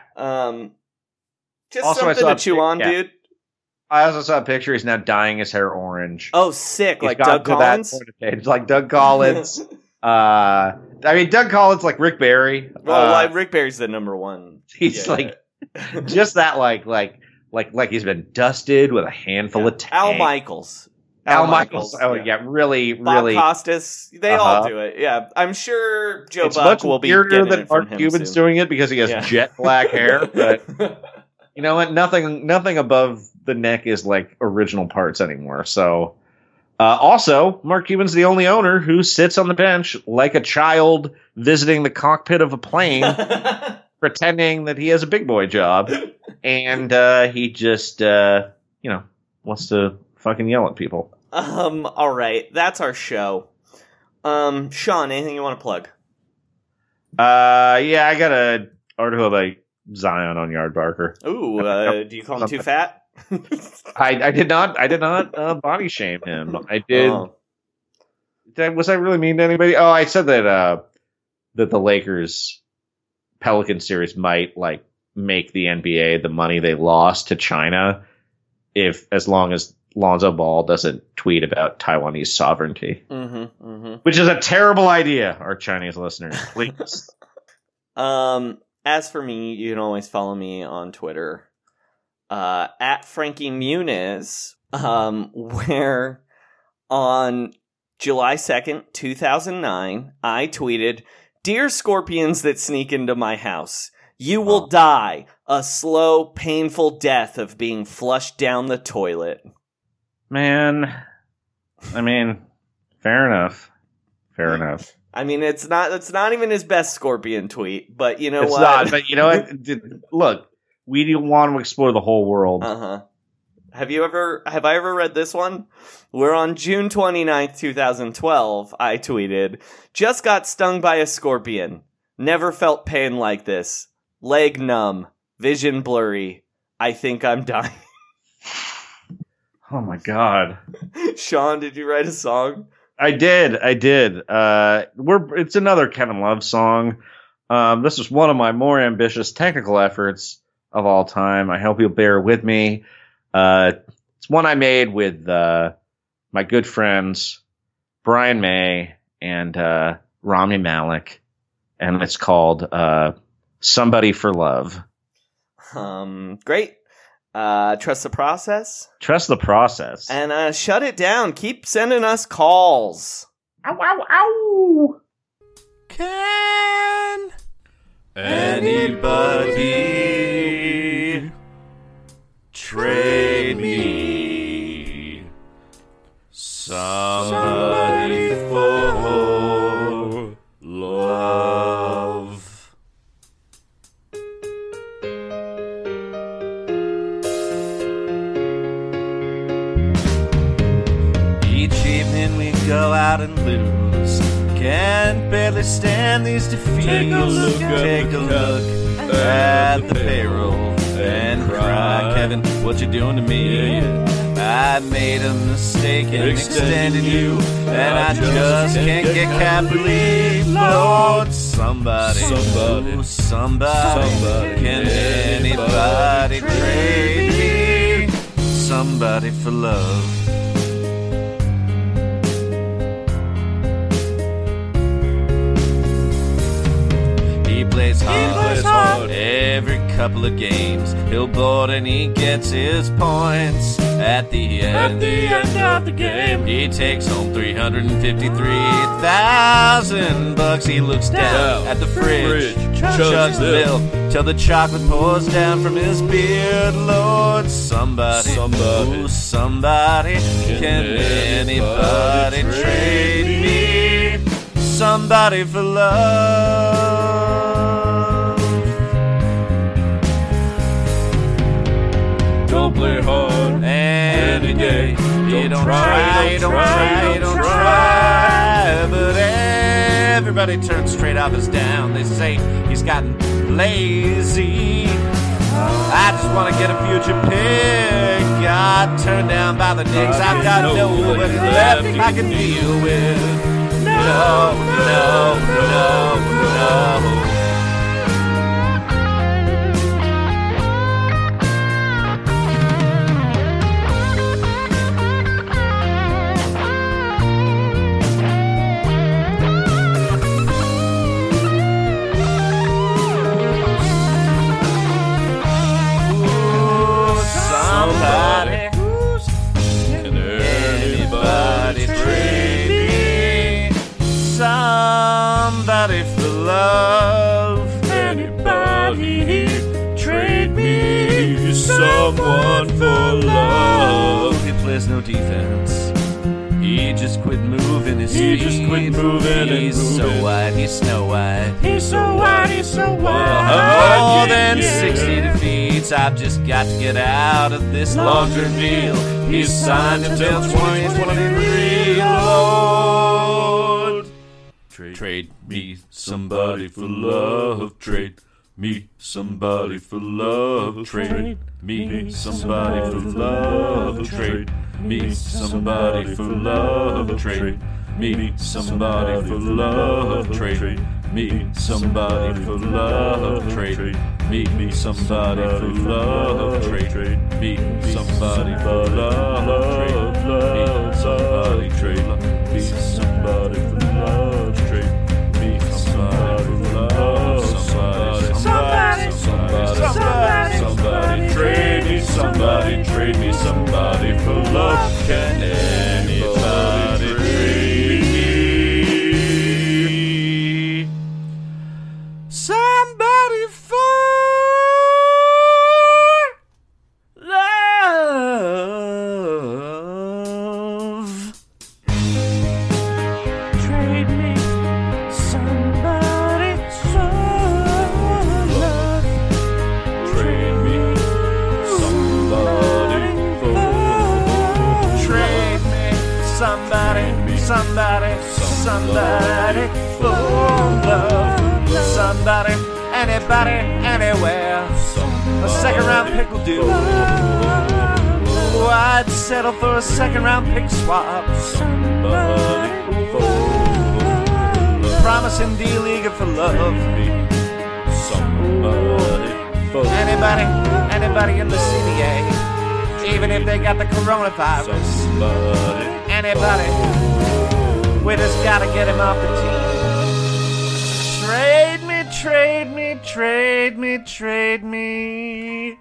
Just also, something to chew on, dude. I also saw a picture. He's now dyeing his hair orange. Oh, sick. Like Doug Collins? Like Doug Collins. I mean, Doug Collins, like Rick Barry. Well, Rick Barry's the number one. He's just that, like he's been dusted with a handful of tank. Al Michaels. Oh, yeah, really, Bob really. Costas. They all do it. Yeah, I'm sure Joe Buck will be getting it from him Mark Cuban's soon. doing it because he has jet black hair. But you know what? Nothing above the neck is like original parts anymore. So, also, Mark Cuban's the only owner who sits on the bench like a child visiting the cockpit of a plane, pretending that he has a big boy job, and he just wants to fucking yell at people. All right, that's our show. Sean, anything you want to plug? Yeah, I got a article about Zion on Yardbarker. Ooh, do you call him too fat? I did not body shame him. I did. Was I really mean to anybody? Oh, I said that the Lakers Pelican series might make the NBA the money they lost to China as long as Lonzo Ball doesn't tweet about Taiwanese sovereignty. Which is a terrible idea, our Chinese listeners. Please. As for me, you can always follow me on Twitter at Frankie Muniz, where on July 2nd, 2009, I tweeted, "Dear scorpions that sneak into my house, you will die a slow, painful death of being flushed down the toilet." Man, I mean, fair enough. I mean, it's not even his best scorpion tweet, but you know it's what? It's not, but you know what? Look, we do want to explore the whole world. Have I ever read this one? Where on June 29th, 2012, I tweeted, "Just got stung by a scorpion. Never felt pain like this. Leg numb. Vision blurry. I think I'm dying." Oh my God. Sean, did you write a song? I did. It's another Kevin Love song. This is one of my more ambitious technical efforts of all time. I hope you'll bear with me. It's one I made with my good friends Brian May and Rami Malek, and it's called "Somebody for Love." Great. Trust the process. Trust the process. And shut it down. Keep sending us calls. Ow, ow, ow. Can anybody trade me somebody for love? Go out and lose. Can't barely stand these defeats. Take a look at the payroll and cry, Kevin, what you doing to me? I made a mistake in extending you, and I just can't get cap relief. Lord, somebody, can anybody trade me somebody for love? hard. Every couple of games, he'll board and he gets his points. At the end of the game, he takes home $353,000. He looks down at the fridge, chugs the bill till the chocolate pours down from his beard. Lord, somebody, ooh, somebody, can anybody trade me somebody for love? Don't play hard any day. You don't try. But everybody turns straight off his down. They say he's gotten lazy. I just want to get a future pick. Got turned down by the Knicks. I've got nobody left I can deal with. No. Somebody for love. Anybody trade me someone for love. He plays no defense. He just quit moving his feet. He's so white, he's Snow White. More than 60 defeats. I've just got to get out of this long-term deal. He's signed until 2023. Lord, trade me somebody for love. Trade me somebody for love. Trade me somebody for love. Trade me somebody for love. Trade me somebody for love. Trade me somebody for love. Trade me somebody for love. Trade me somebody for love. Trade me somebody for love. Trade me somebody for love. Somebody trade me somebody for love. Can anybody trade me somebody for love? Trade me somebody for love. Trade me somebody for love. Trade me somebody for love. Somebody, anybody, anywhere. A second round pick will do. I'd settle for a second round pick swap. Promising D-League for love. Anybody in the CBA, even if they got the coronavirus. Anybody, we just gotta get him off the team. Trade me.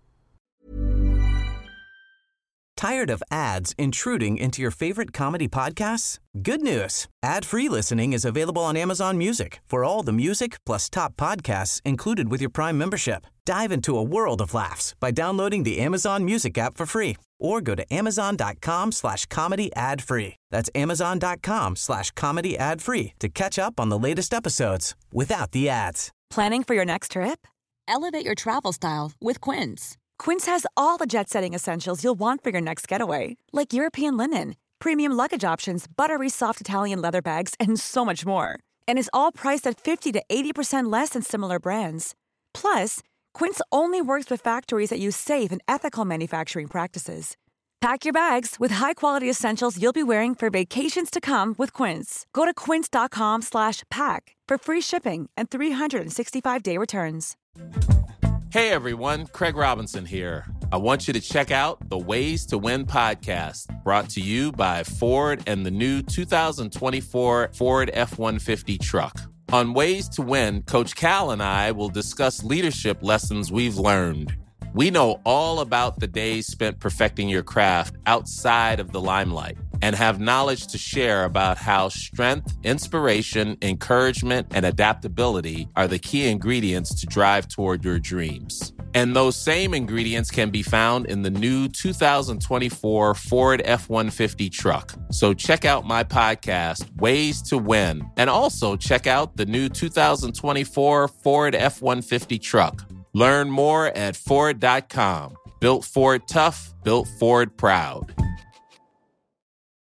Tired of ads intruding into your favorite comedy podcasts? Good news. Ad-free listening is available on Amazon Music for all the music plus top podcasts included with your Prime membership. Dive into a world of laughs by downloading the Amazon Music app for free or go to amazon.com/comedy ad-free. That's amazon.com/comedy ad-free to catch up on the latest episodes without the ads. Planning for your next trip? Elevate your travel style with Quince. Quince has all the jet-setting essentials you'll want for your next getaway, like European linen, premium luggage options, buttery soft Italian leather bags, and so much more. And is all priced at 50 to 80% less than similar brands. Plus, Quince only works with factories that use safe and ethical manufacturing practices. Pack your bags with high-quality essentials you'll be wearing for vacations to come with Quince. Go to quince.com/pack for free shipping and 365-day returns. Hey everyone, Craig Robinson here. I want you to check out the Ways to Win podcast, brought to you by Ford and the new 2024 Ford F-150 truck. On Ways to Win, Coach Cal and I will discuss leadership lessons we've learned. We know all about the days spent perfecting your craft outside of the limelight and have knowledge to share about how strength, inspiration, encouragement, and adaptability are the key ingredients to drive toward your dreams. And those same ingredients can be found in the new 2024 Ford F-150 truck. So check out my podcast, Ways to Win, and also check out the new 2024 Ford F-150 truck. Learn more at Ford.com. Built Ford tough, built Ford proud.